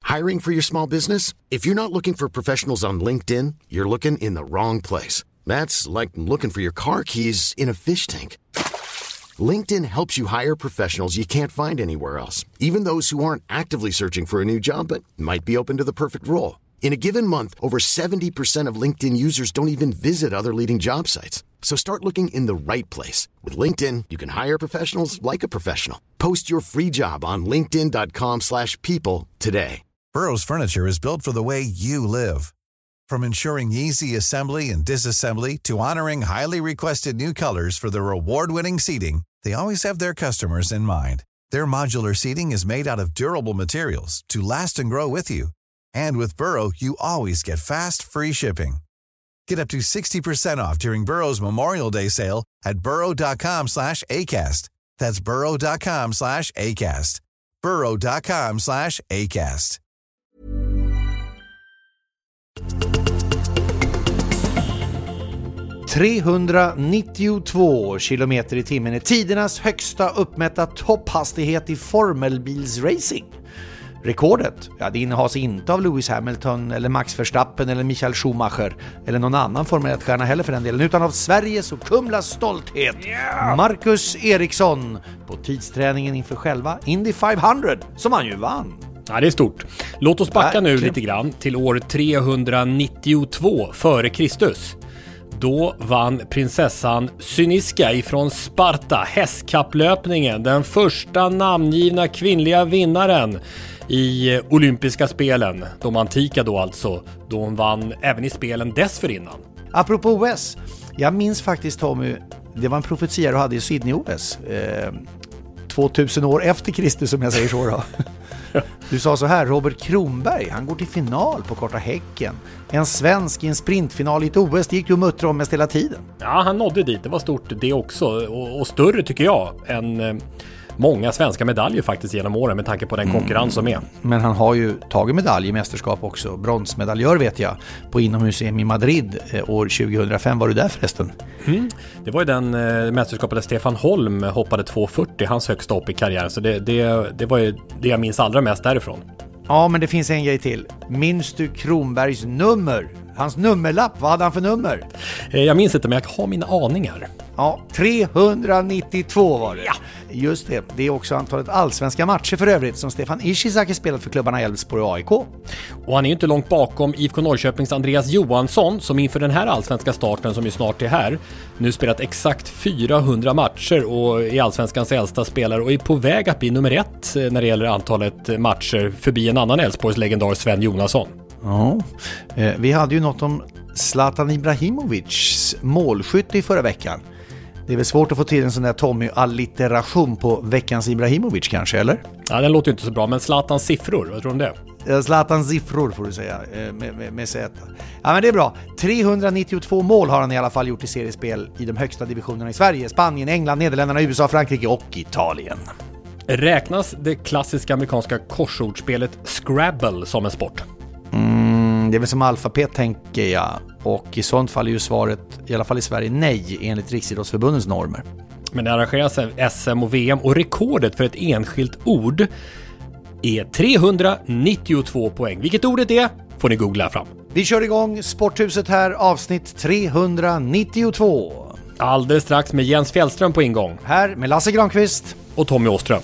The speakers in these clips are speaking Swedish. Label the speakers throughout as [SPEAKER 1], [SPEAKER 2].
[SPEAKER 1] Hiring for your small business? If you're not looking for professionals on LinkedIn, you're looking in the wrong place. That's like looking for your car keys in a fish tank. LinkedIn helps you hire professionals you can't find anywhere else, even those who aren't actively searching for a new job but might be open to the perfect role. In a given month, over 70% of LinkedIn users don't even visit other leading job sites. So start looking in the right place. With LinkedIn, you can hire professionals like a professional. Post your free job on linkedin.com/people today.
[SPEAKER 2] Burrow's furniture is built for the way you live. From ensuring easy assembly and disassembly to honoring highly requested new colors for their award-winning seating, they always have their customers in mind. Their modular seating is made out of durable materials to last and grow with you. And with Burrow, you always get fast, free shipping. Get up to 60% off during Burrow's Memorial Day sale at burrow.com/ACAST. That's burrow.com/ACAST. burrow.com/ACAST.
[SPEAKER 3] ...392 kilometer i timmen är tidernas högsta uppmätta topphastighet i formelbilsracing. Rekordet, det innehas inte av Lewis Hamilton eller Max Verstappen eller Michael Schumacher eller någon annan Formel 1-stjärna heller för den delen, utan av Sveriges och Kumlas stolthet, Marcus Eriksson, på tidsträningen inför själva Indy 500 som han ju vann.
[SPEAKER 4] Ja, det är stort. Låt oss backa nu lite grann till år 392 före Kristus. Då vann prinsessan Cyniska ifrån Sparta hästkapplöpningen, den första namngivna kvinnliga vinnaren i olympiska spelen. De antika då alltså, då hon vann även i spelen dessförinnan.
[SPEAKER 3] Apropå OS, jag minns faktiskt Tommy, det var en profetia du hade i Sydney-OS 2000 år efter Kristus, som jag säger så då. Du sa så här: Robert Kronberg, han går till final på Korta Häcken. En svensk i en sprintfinal i ett OS, det gick du och muttra om mest hela tiden.
[SPEAKER 4] Ja, han nådde dit, det var stort det också. Och större tycker jag än många svenska medaljer faktiskt genom åren med tanke på den konkurrens som är.
[SPEAKER 3] Men han har ju tagit medalj i mästerskap också. Bronsmedaljör vet jag, på inomhus-EM i Madrid år 2005. Var du där förresten?
[SPEAKER 4] Det var ju den mästerskapet där Stefan Holm hoppade 2,40, hans högsta hopp i karriären. Så det var ju det jag minns allra mest därifrån.
[SPEAKER 3] Ja, men det finns en grej till. Minns du Kronbergs nummer? Hans nummerlapp, vad hade han för nummer?
[SPEAKER 4] Jag minns inte, men jag har mina aningar.
[SPEAKER 3] Ja, 392 var det.
[SPEAKER 4] Ja.
[SPEAKER 3] Just det, det är också antalet allsvenska matcher för övrigt som Stefan Ishizaki spelat för klubbarna Elfsborg och AIK.
[SPEAKER 4] Och han är ju inte långt bakom IFK Norrköpings Andreas Johansson, som inför den här allsvenska starten som ju snart är här, nu spelat exakt 400 matcher och är allsvenskans äldsta spelare och är på väg att bli nummer 1 när det gäller antalet matcher förbi en annan Elfsborgs legendar Sven Jonasson.
[SPEAKER 3] Ja, vi hade ju något om Zlatan Ibrahimovics målskytte i förra veckan. Det är väl svårt att få till en sån där Tommy-allitteration på veckans Ibrahimovic kanske, eller?
[SPEAKER 4] Ja, den låter ju inte så bra, men Zlatans siffror, vad tror du om det?
[SPEAKER 3] Zlatans siffror får du säga, med Z. Ja, men det är bra. 392 mål har han i alla fall gjort i seriespel i de högsta divisionerna i Sverige, Spanien, England, Nederländerna, USA, Frankrike och Italien.
[SPEAKER 4] Räknas det klassiska amerikanska korsordsspelet Scrabble som en sport?
[SPEAKER 3] Det är väl som alfabet tänker jag. Och i sånt fall är ju svaret, i alla fall i Sverige, nej enligt Riksidrottsförbundets normer.
[SPEAKER 4] Men det arrangeras SM och VM och rekordet för ett enskilt ord är 392 poäng. Vilket ordet är får ni googla fram.
[SPEAKER 3] Vi kör igång Sporthuset här, avsnitt 392.
[SPEAKER 4] Alldeles strax med Jens Fjällström på ingång.
[SPEAKER 3] Här med Lasse Granqvist
[SPEAKER 4] och Tommy Åström.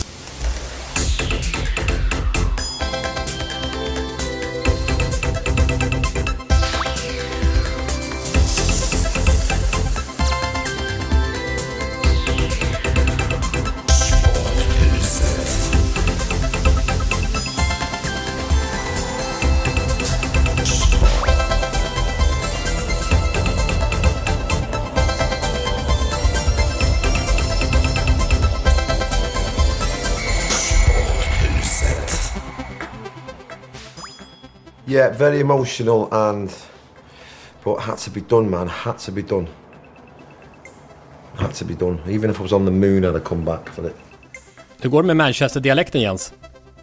[SPEAKER 5] Yeah, very emotional but had to be done, man. Had to be done. Had to be done. Even if I was on the moon, I'd have come back for it.
[SPEAKER 4] Hur går det med Manchester-dialekten, Jens?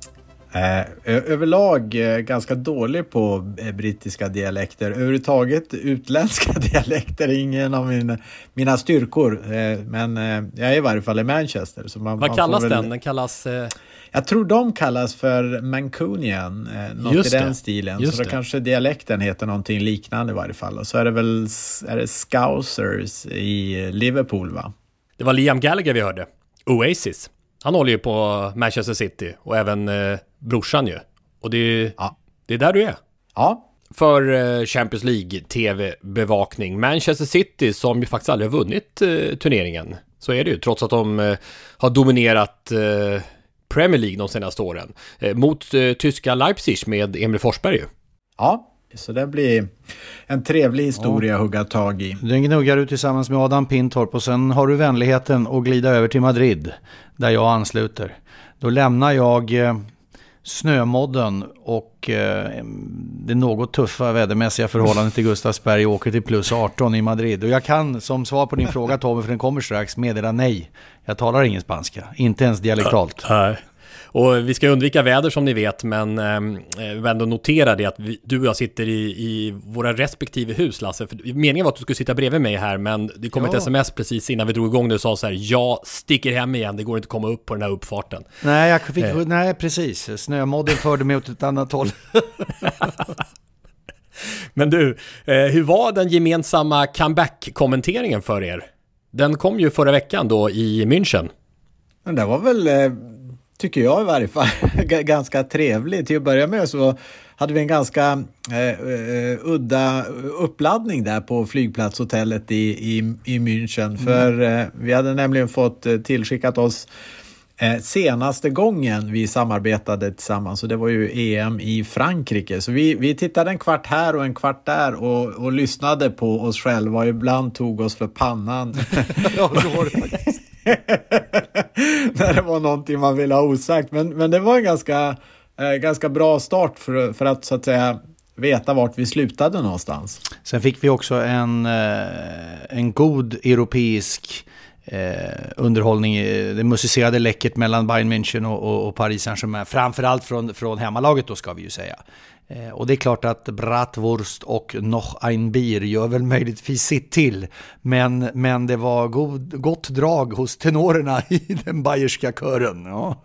[SPEAKER 6] Överlag ganska dålig på brittiska dialekter. Överhuvudtaget utländska dialekter är ingen av mina styrkor. Men jag är i varje fall i Manchester. Så
[SPEAKER 4] vad kallas den? Den kallas...
[SPEAKER 6] Jag tror de kallas för Mancunian, något i den stilen. Så då kanske dialekten heter någonting liknande i varje fall. Och så är det Scousers i Liverpool, va? Det
[SPEAKER 4] var Liam Gallagher vi hörde. Oasis. Han håller ju på Manchester City och även brorsan ju. Och det är där du är.
[SPEAKER 6] Ja.
[SPEAKER 4] För Champions League TV-bevakning. Manchester City som ju faktiskt aldrig har vunnit turneringen. Så är det ju, trots att de har dominerat Premier League de senaste åren. Mot tyska Leipzig med Emil Forsberg ju.
[SPEAKER 6] Ja. Så det blir en trevlig historia att hugga tag i.
[SPEAKER 3] Den gnuggar du tillsammans med Adam Pintorp och sen har du vänligheten att glida över till Madrid där jag ansluter. Då lämnar jag snömodden och det något tuffa vädermässiga förhållandet till Gustavsberg och åker till plus 18 i Madrid. Och jag kan som svar på din fråga, Tobbe, för den kommer strax, meddela nej. Jag talar ingen spanska, inte ens dialektalt.
[SPEAKER 4] Och vi ska undvika väder som ni vet, men ändå notera det att du och jag sitter i våra respektive hus, Lasse. För meningen var att du skulle sitta bredvid mig här, men det kom ett sms precis innan vi drog igång. Du sa så här: jag sticker hem igen, det går inte att komma upp på den här uppfarten.
[SPEAKER 3] Nej, nej precis. Snömodden förde mig åt ett annat håll.
[SPEAKER 4] Men du, hur var den gemensamma comeback-kommenteringen för er? Den kom ju förra veckan då i München.
[SPEAKER 6] Men det var väl... tycker jag i varje fall, ganska trevligt. Till att börja med så hade vi en ganska udda uppladdning där på flygplatshotellet i München. För vi hade nämligen fått tillskickat oss senaste gången vi samarbetade tillsammans. Så det var ju EM i Frankrike. Så vi tittade en kvart här och en kvart där och lyssnade på oss själva. Och ibland tog oss för pannan.
[SPEAKER 3] Ja, det var det faktiskt.
[SPEAKER 6] När det var någonting man ville ha osagt. Men det var en ganska bra start för att så att säga veta vart vi slutade någonstans.
[SPEAKER 3] Sen fick vi också en god europeisk underhållning. Det musicerade läcket mellan Bayern München och Paris Saint-Germain. Framförallt från hemmalaget då, ska vi ju säga. Och det är klart att bratwurst och noch ein Bier gör väl möjligtvis sitt till. Men det var gott drag hos tenorerna i den bayerska kören. Ja.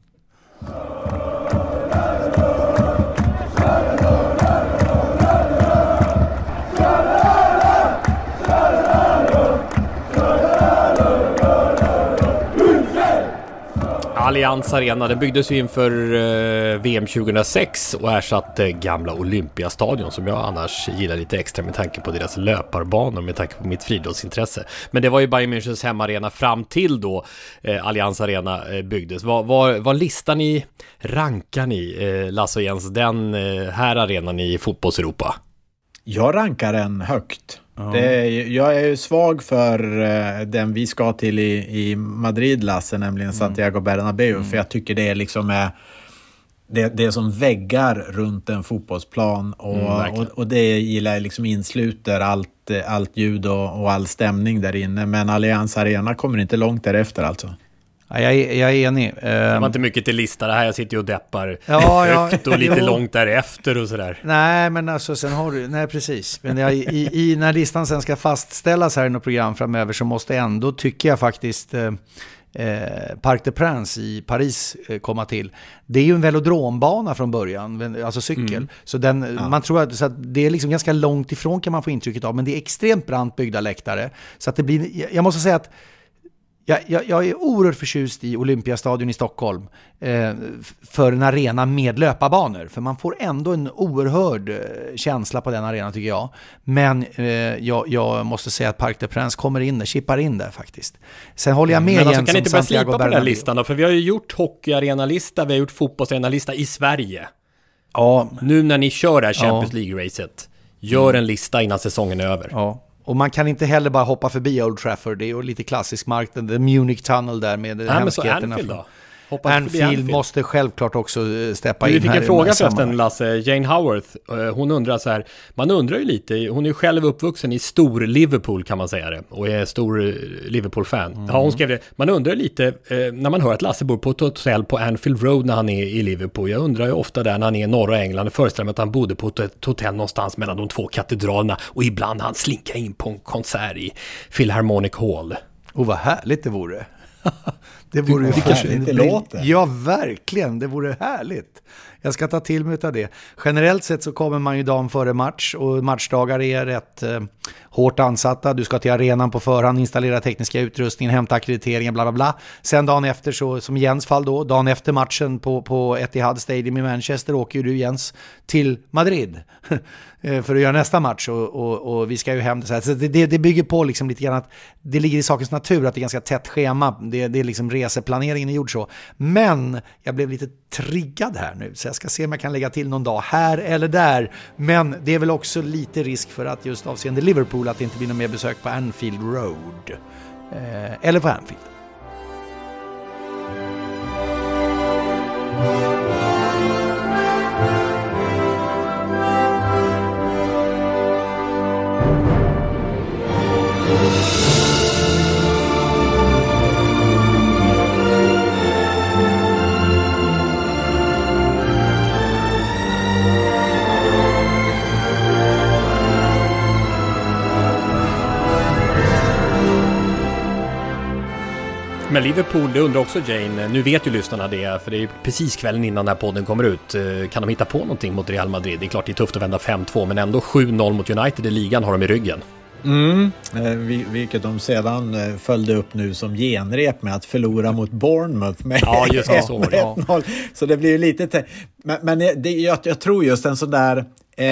[SPEAKER 4] Allianz Arena, den byggdes ju inför VM 2006 och ersatte gamla Olympiastadion som jag annars gillar lite extra med tanke på deras löparbanor, med tanke på mitt friidrottsintresse. Men det var ju Bayern Münchens hemmaarena fram till då Allianz Arena byggdes. Vad listar ni, rankar ni, Lasse och Jens, den här arenan i fotbollseuropa?
[SPEAKER 6] Jag rankar den högt. Jag är ju svag för den vi ska till i Madrid, Lasse, nämligen Santiago Bernabéu. För jag tycker det är liksom det är som väggar runt en fotbollsplan. Och det gillar jag, liksom insluter allt ljud och all stämning där inne. Men Allianz Arena kommer inte långt därefter alltså.
[SPEAKER 3] Ja, jag är enig.
[SPEAKER 4] Det var inte mycket till lista det här. Jag sitter ju och deppar högt och lite långt därefter och sådär.
[SPEAKER 3] Nej, men alltså sen har du... Nej, precis. Men när listan sen ska fastställas här i något program framöver så måste ändå, tycker jag faktiskt, Parc des Princes i Paris komma till. Det är ju en velodrombana från början, alltså cykel. Så man tror att, så att det är liksom ganska långt ifrån, kan man få intrycket av. Men det är extremt brant byggda läktare. Så att det blir... Jag måste säga att jag är oerhört förtjust i Olympiastadion i Stockholm för en arena med löparbanor. För man får ändå en oerhörd känsla på den arenan, tycker jag. Men jag måste säga att Parc des Princes chippar in där faktiskt. Sen håller jag med
[SPEAKER 4] Jens. Men
[SPEAKER 3] alltså,
[SPEAKER 4] kan inte bara slipa på den här listan då? För vi har ju gjort hockeyarenalista, vi har gjort fotbollsarenalista i Sverige. Ja. Nu när ni kör det här Champions League-racet, gör en lista innan säsongen är över.
[SPEAKER 3] Ja. Och man kan inte heller bara hoppa förbi Old Trafford. Det är ju lite klassisk mark, the Munich Tunnel där med hemskheterna.
[SPEAKER 4] Men så Anfield då?
[SPEAKER 3] Anfield måste självklart också steppa in.
[SPEAKER 4] Vi fick en fråga förresten, Lasse. Jane Howarth, hon undrar så här, man undrar ju lite, hon är ju själv uppvuxen i stor Liverpool kan man säga det, och är stor Liverpool-fan. Ja, hon skrev det. Man undrar lite, när man hör att Lasse bor på ett hotell på Anfield Road när han är i Liverpool. Jag undrar ju ofta där när han är i norra England, och föreställer mig att han bodde på ett hotell någonstans mellan de två katedralerna, och ibland han slinka in på en konsert i Philharmonic Hall.
[SPEAKER 3] Och vad härligt det vore. Det vore ju
[SPEAKER 6] härligt det låter.
[SPEAKER 3] Ja, verkligen. Det vore härligt. Jag ska ta till mig av det. Generellt sett så kommer man ju dagen före match, och matchdagar är rätt hårt ansatta. Du ska till arenan på förhand, installera tekniska utrustningen, hämta akkrediteringen, bla bla bla. Sen dagen efter, så som Jens fall då, dagen efter matchen på Etihad Stadium i Manchester, åker ju du, Jens, till Madrid för att göra nästa match, och vi ska ju hem. Så det bygger på liksom lite grann att det ligger i sakens natur att det är ganska tätt schema. Det är liksom reseplaneringen är gjord så. Men jag blev lite triggad här nu, så jag ska se om jag kan lägga till någon dag här eller där. Men det är väl också lite risk för att just avseende Liverpool att det inte blir någon mer besök på Anfield Road. Eller på Anfield.
[SPEAKER 4] Men Liverpool, det undrar också Jane, nu vet ju lyssnarna det, för det är ju precis kvällen innan den här podden kommer ut. Kan de hitta på någonting mot Real Madrid? Det är klart det är tufft att vända 5-2, men ändå 7-0 mot United i ligan har de i ryggen.
[SPEAKER 6] Vilket de sedan följde upp nu som genrep med att förlora mot Bournemouth med
[SPEAKER 4] just det, så
[SPEAKER 6] 1-0. Så det blir ju lite... Men jag tror just en sån där...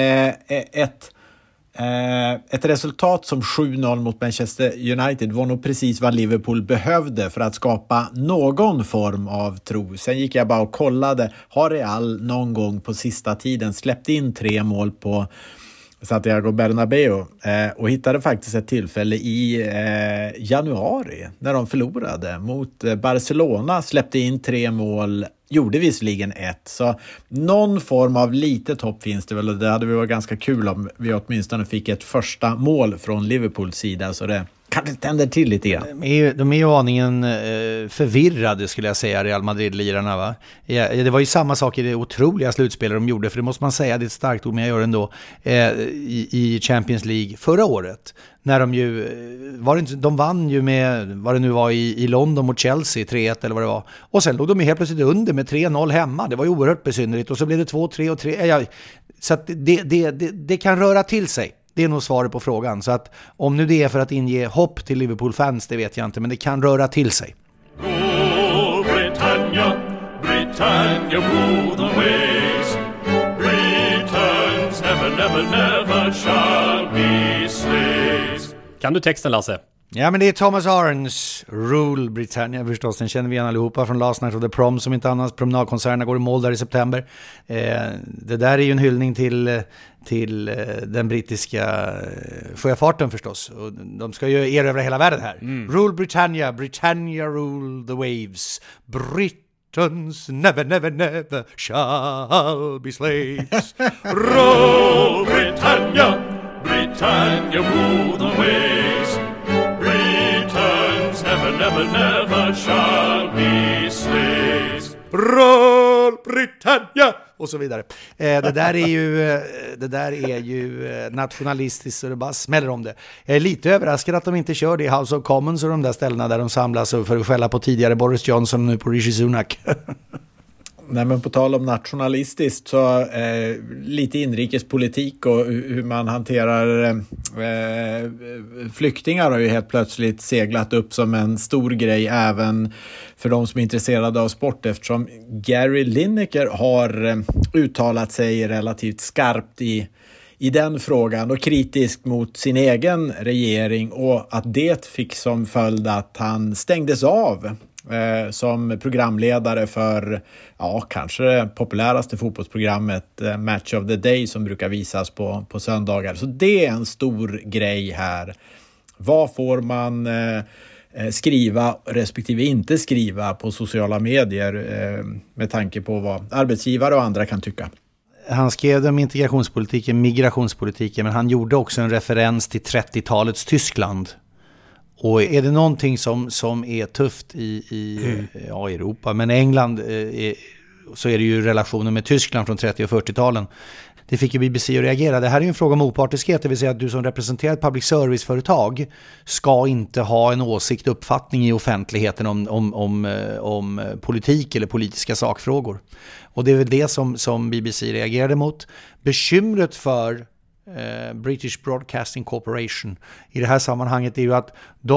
[SPEAKER 6] Ett resultat som 7-0 mot Manchester United var nog precis vad Liverpool behövde för att skapa någon form av tro. Sen gick jag bara och kollade, har Real någon gång på sista tiden släppt in 3 mål på Santiago Bernabéu, och hittade faktiskt ett tillfälle i januari när de förlorade mot Barcelona, släppte in 3 mål, gjorde visserligen 1, så någon form av litet hopp finns det väl, och det hade vi varit ganska kul om vi åtminstone fick ett första mål från Liverpools sida, så det kanske tänder till lite grann.
[SPEAKER 3] De är ju aningen förvirrade skulle jag säga, Real Madrid-lirarna, va? Det var ju samma sak i det otroliga slutspelet de gjorde, för det måste man säga, det är ett starkt ord men jag gör det ändå, i Champions League förra året. När de ju, de vann ju med, vad det nu var i London mot Chelsea, 3-1 eller vad det var. Och sen låg de ju helt plötsligt under med 3-0 hemma. Det var ju oerhört besynnerligt. Och så blev det 2-3 och 3. Så att det kan röra till sig. Det är nog svaret på frågan. Så att om nu det är för att inge hopp till Liverpool-fans, det vet jag inte. Men det kan röra till sig.
[SPEAKER 7] Oh, Britannia, Britannia, rule the waves. Britons never, never, never shall be slaves.
[SPEAKER 4] Kan du texten, Lasse?
[SPEAKER 3] Ja, men det är Thomas Arons Rule Britannia förstås. Den känner vi igen allihopa från Last Night of the Prom, som inte annars. Promenadkonserterna går i mål där i september. Det där är ju en hyllning till den brittiska sjöfarten förstås. Och de ska ju erövra hela världen här. Rule Britannia, Britannia rule the waves. Britons never, never, never shall be slaves.
[SPEAKER 7] Rule Britannia, Britannia rule the waves. Britons never, never, never shall be slaves.
[SPEAKER 3] Roll Britannia! Och så vidare. Det där är ju nationalistiskt, så det bara smäller om det. Jag är lite överraskad att de inte kör det i House of Commons och de där ställena där de samlas för att skälla på tidigare Boris Johnson och nu på Rishi Sunak.
[SPEAKER 6] Nej, men på tal om nationalistiskt, så lite inrikespolitik och hur man hanterar flyktingar har ju helt plötsligt seglat upp som en stor grej även för de som är intresserade av sport, eftersom Gary Lineker har uttalat sig relativt skarpt i den frågan och kritisk mot sin egen regering, och att det fick som följd att han stängdes av som programledare för kanske det populäraste fotbollsprogrammet Match of the Day, som brukar visas på söndagar. Så det är en stor grej här. Vad får man skriva respektive inte skriva på sociala medier med tanke på vad arbetsgivare och andra kan tycka.
[SPEAKER 3] Han skrev om integrationspolitiken, migrationspolitiken, men han gjorde också en referens till 30-talets Tyskland. Och är det någonting som är tufft i Europa, men England så är det ju relationen med Tyskland från 30- och 40-talen. Det fick ju BBC att reagera. Det här är ju en fråga om opartiskhet, det vill säga att du som representerar ett public service-företag ska inte ha en uppfattning i offentligheten om politik eller politiska sakfrågor. Och det är väl det som BBC reagerade mot. Bekymret för British Broadcasting Corporation i det här sammanhanget är ju att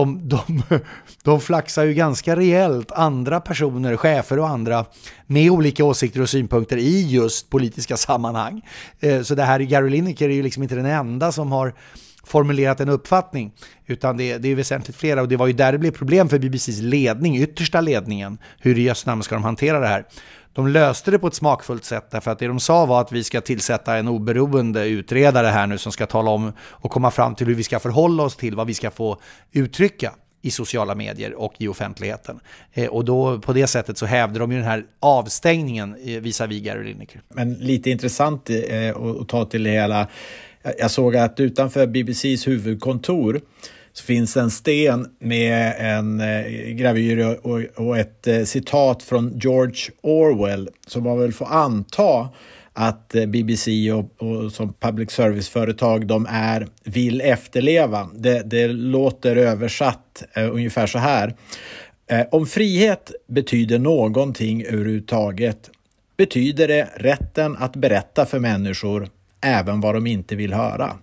[SPEAKER 3] de flaxar ju ganska rejält andra personer, chefer och andra med olika åsikter och synpunkter i just politiska sammanhang. Så det här Gary Lineker är ju liksom inte den enda som har formulerat en uppfattning, utan det är väsentligt flera, och det var ju där det blev problem för BBCs ledning, yttersta ledningen, hur i just namn ska de hantera det här. De löste det på ett smakfullt sätt, därför att det de sa var att vi ska tillsätta en oberoende utredare här nu som ska tala om och komma fram till hur vi ska förhålla oss till vad vi ska få uttrycka i sociala medier och i offentligheten. Och då på det sättet så hävde de ju den här avstängningen visavi Gary Lineker.
[SPEAKER 6] Men lite intressant att ta till det hela. Jag såg att utanför BBCs huvudkontor så finns en sten med en gravyr och ett citat från George Orwell, som man väl får anta att BBC och som public service-företag de vill efterleva. Det låter översatt ungefär så här. Om frihet betyder någonting överhuvudtaget, betyder det rätten att berätta för människor även vad de inte vill höra.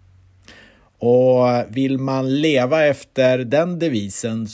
[SPEAKER 6] Och vill man leva efter den devisen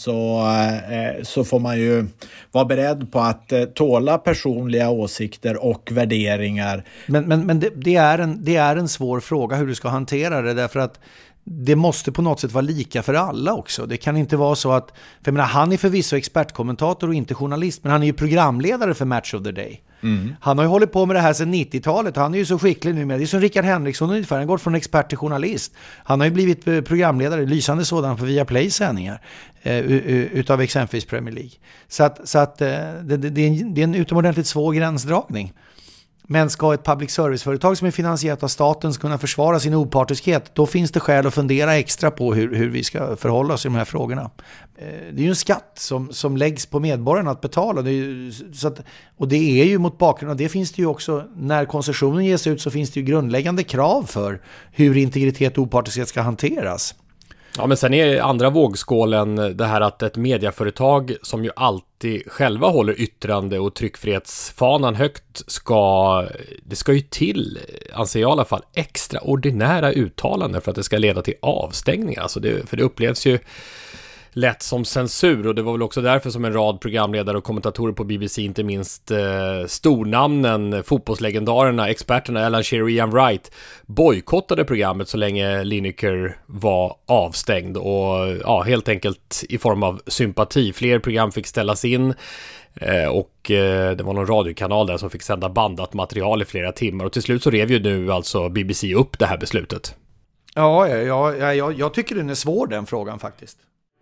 [SPEAKER 6] så får man ju vara beredd på att tåla personliga åsikter och värderingar. Men
[SPEAKER 3] det är en svår fråga hur du ska hantera det, därför att det måste på något sätt vara lika för alla också. Det kan inte vara så att, för jag menar, han är förvisso expertkommentator och inte journalist, men han är ju programledare för Match of the Day. Mm. Han har ju hållit på med det här sedan 90-talet och han är ju så skicklig nu med det. är som Rickard Henriksson ungefär, han går från expert till journalist. Han har ju blivit programledare, lysande sådan, på Viaplay sändningar utav exempelvis Premier League. Så att det är en utomordentligt svår gränsdragning. Men ska ett public service-företag som är finansierat av staten kunna försvara sin opartiskhet, då finns det skäl att fundera extra på hur vi ska förhålla oss i de här frågorna. Det är ju en skatt som läggs på medborgarna att betala. Och det är ju mot bakgrund av det, finns det ju också, när koncessionen ges ut så finns det ju grundläggande krav för hur integritet och opartiskhet ska hanteras.
[SPEAKER 4] Ja, men sen är andra vågskålen det här att ett mediaföretag som ju alltid själva håller yttrande- och tryckfrihetsfanan högt det ska ju till, anser jag i alla fall, extraordinära uttalanden för att det ska leda till avstängningar. Alltså för det upplevs ju lätt som censur, och det var väl också därför som en rad programledare och kommentatorer på BBC, inte minst stornamnen, fotbollslegendarerna, experterna Alan Shearer och Ian Wright, bojkottade programmet så länge Lineker var avstängd, och helt enkelt i form av sympati. Fler program fick ställas in och det var någon radiokanal där som fick sända bandat material i flera timmar, och till slut så rev ju nu alltså BBC upp det här beslutet.
[SPEAKER 3] Ja, jag tycker den är svår, den frågan faktiskt.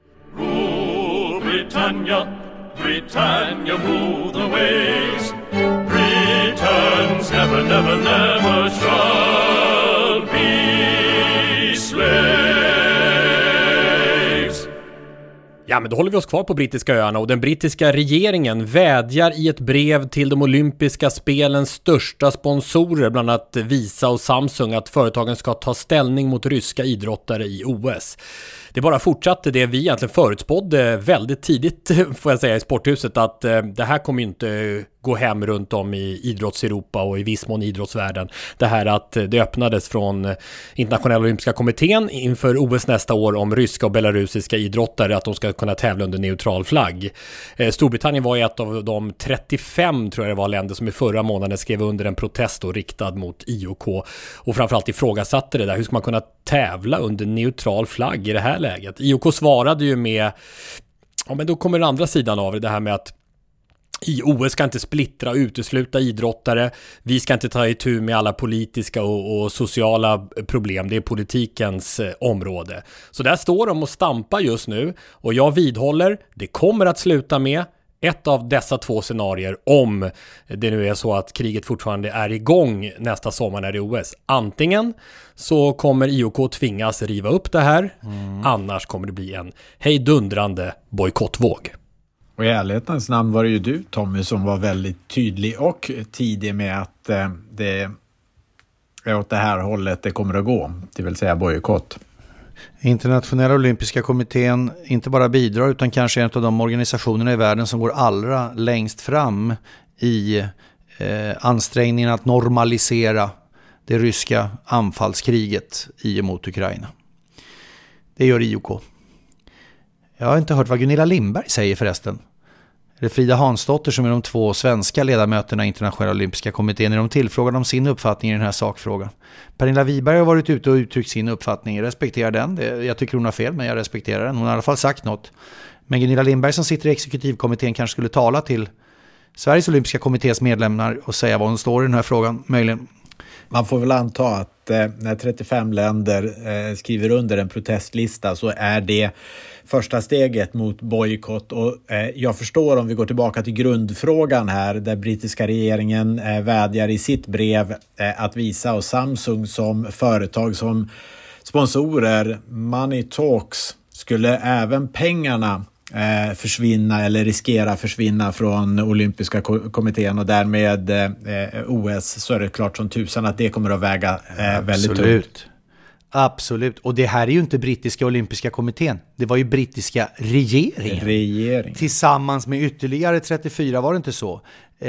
[SPEAKER 7] Rule Britannia, Britannia rule the waves. Britons never, never, never shall be slaves.
[SPEAKER 4] Ja, men då håller vi oss kvar på brittiska öarna, och den brittiska regeringen vädjar i ett brev till de olympiska spelens största sponsorer, bland annat Visa och Samsung, att företagen ska ta ställning mot ryska idrottare i OS. Det bara fortsatte det vi egentligen förutspådde väldigt tidigt, får jag säga, i sporthuset, att det här kommer inte gå hem runt om i idrotts-Europa och i viss mån idrottsvärlden. Det här att det öppnades från Internationella olympiska kommittén inför OS nästa år om ryska och belarusiska idrottare, att de ska kunna tävla under neutral flagg. Storbritannien var ett av de 35, tror jag det var, länder som i förra månaden skrev under en protest och riktad mot IOK, och framförallt ifrågasatte det där. Hur ska man kunna tävla under neutral flagg i det här läget? IOK svarade ju med, ja, men då kommer den andra sidan av det här med att i OS ska inte splittra och utesluta idrottare. Vi ska inte ta itu med alla politiska och sociala problem. Det är politikens område. Så där står de och stampar just nu. Och jag vidhåller, det kommer att sluta med ett av dessa två scenarier om det nu är så att kriget fortfarande är igång nästa sommar när det är OS. Antingen så kommer IOK tvingas riva upp det här. Annars kommer det bli en hejdundrande bojkottvåg.
[SPEAKER 6] Och i ärlighetens namn var det ju du, Tommy, som var väldigt tydlig och tidig med att det är åt det här hållet det kommer att gå, det vill säga bojkott.
[SPEAKER 3] Internationella olympiska kommittén inte bara bidrar utan kanske är en av de organisationerna i världen som går allra längst fram i ansträngningen att normalisera det ryska anfallskriget mot Ukraina. Det gör IOK. Jag har inte hört vad Gunilla Lindberg säger förresten. Det är Frida Hansdotter som är de två svenska ledamöterna i Internationella olympiska kommittén. Är de tillfrågade om sin uppfattning i den här sakfrågan? Pernilla Wiberg har varit ute och uttryckt sin uppfattning. Jag respekterar den. Jag tycker hon har fel, men jag respekterar den. Hon har i alla fall sagt något. Men Gunilla Lindberg som sitter i exekutivkommittén kanske skulle tala till Sveriges olympiska kommittés medlemmar och säga vad hon står i den här frågan, möjligen.
[SPEAKER 6] Man får väl anta att när 35 länder skriver under en protestlista så är det första steget mot bojkott. Och jag förstår, om vi går tillbaka till grundfrågan här, där brittiska regeringen vädjar i sitt brev att visa, och Samsung som företag, som sponsorer, Money Talks, skulle även pengarna försvinna eller riskera försvinna från olympiska kommittén och därmed OS, så är det klart som tusan att det kommer att väga väldigt tungt.
[SPEAKER 3] Absolut. Och det här är ju inte brittiska olympiska kommittén. Det var ju brittiska regeringen. Tillsammans med ytterligare 34, var det inte så?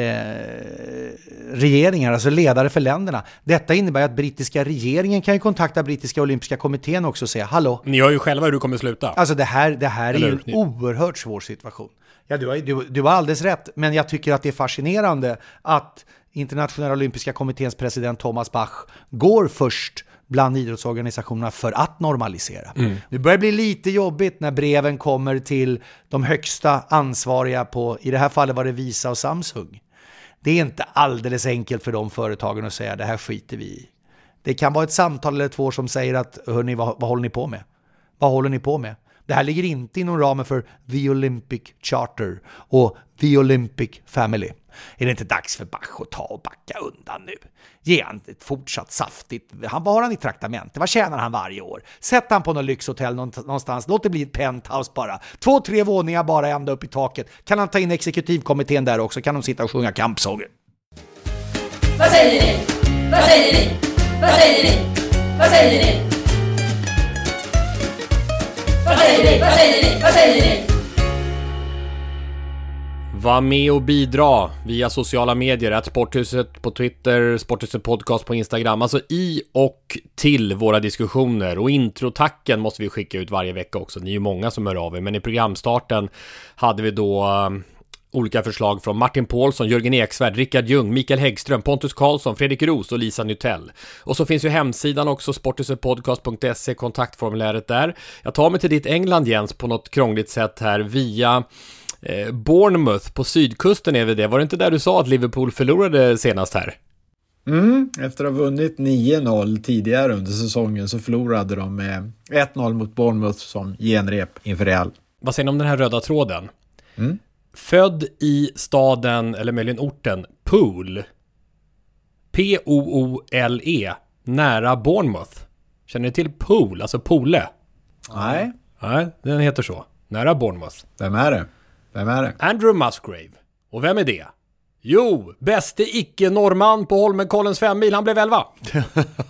[SPEAKER 3] Regeringar, alltså ledare för länderna. Detta innebär att brittiska regeringen kan ju kontakta brittiska olympiska kommittén också och säga hallå.
[SPEAKER 4] Ni har ju själva hur du kommer sluta.
[SPEAKER 3] Alltså det här är ju en oerhört svår situation. Ja, du har alldeles rätt, men jag tycker att det är fascinerande att Internationella olympiska kommitténs president Thomas Bach går först bland idrottsorganisationerna för att normalisera. Det börjar bli lite jobbigt när breven kommer till de högsta ansvariga på, i det här fallet var det Visa och Samsung. Det är inte alldeles enkelt för de företagen att säga det här skiter vi i. Det kan vara ett samtal eller två som säger att hörni, vad håller ni på med? Vad håller ni på med? Det här ligger inte inom ramen för The Olympic Charter och The Olympic Family. Är det inte dags för Bach att ta och backa undan nu? Ge han ett fortsatt saftigt... Vad har han i traktamente? Vad tjänar han varje år? Sätt han på något lyxhotell någonstans. Låt det bli ett penthouse bara. 2-3 våningar bara ända upp i taket. Kan han ta in exekutivkommittén där också? Kan de sitta och sjunga kampsånger?
[SPEAKER 8] Vad säger ni? Vad säger ni? Vad säger ni? Vad säger ni? Vad säger ni? Vad säger ni? Vad säger ni?
[SPEAKER 4] Var med och bidra via sociala medier, att Sporthuset på Twitter, Sporthuset podcast på Instagram, alltså i och till våra diskussioner. Och introtacken måste vi skicka ut varje vecka också, ni är ju många som hör av er, men i programstarten hade vi då olika förslag från Martin Paulsson, Jörgen Eksvärd, Rickard Ljung, Mikael Häggström, Pontus Karlsson, Fredrik Roos och Lisa Nytell. Och så finns ju hemsidan också, sporthusetpodcast.se, kontaktformuläret där. Jag tar mig till ditt England, Jens, på något krångligt sätt här via Bournemouth på sydkusten är det. Var det inte där du sa att Liverpool förlorade senast här?
[SPEAKER 6] Efter att ha vunnit 9-0 tidigare under säsongen så förlorade de med 1-0 mot Bournemouth som genrep inför Real.
[SPEAKER 4] Vad säger ni om den här röda tråden? Född i staden, eller möjligen orten, Poole. P-O-O-L-E. Nära Bournemouth. Känner ni till Poole, alltså Pole?
[SPEAKER 6] Nej,
[SPEAKER 4] den heter så. Nära Bournemouth.
[SPEAKER 6] Vem är det?
[SPEAKER 4] Andrew Musgrave. Och vem är det? Jo, bäste icke-norrman på Holmenkollens 5 mil. Han blev 11.
[SPEAKER 7] This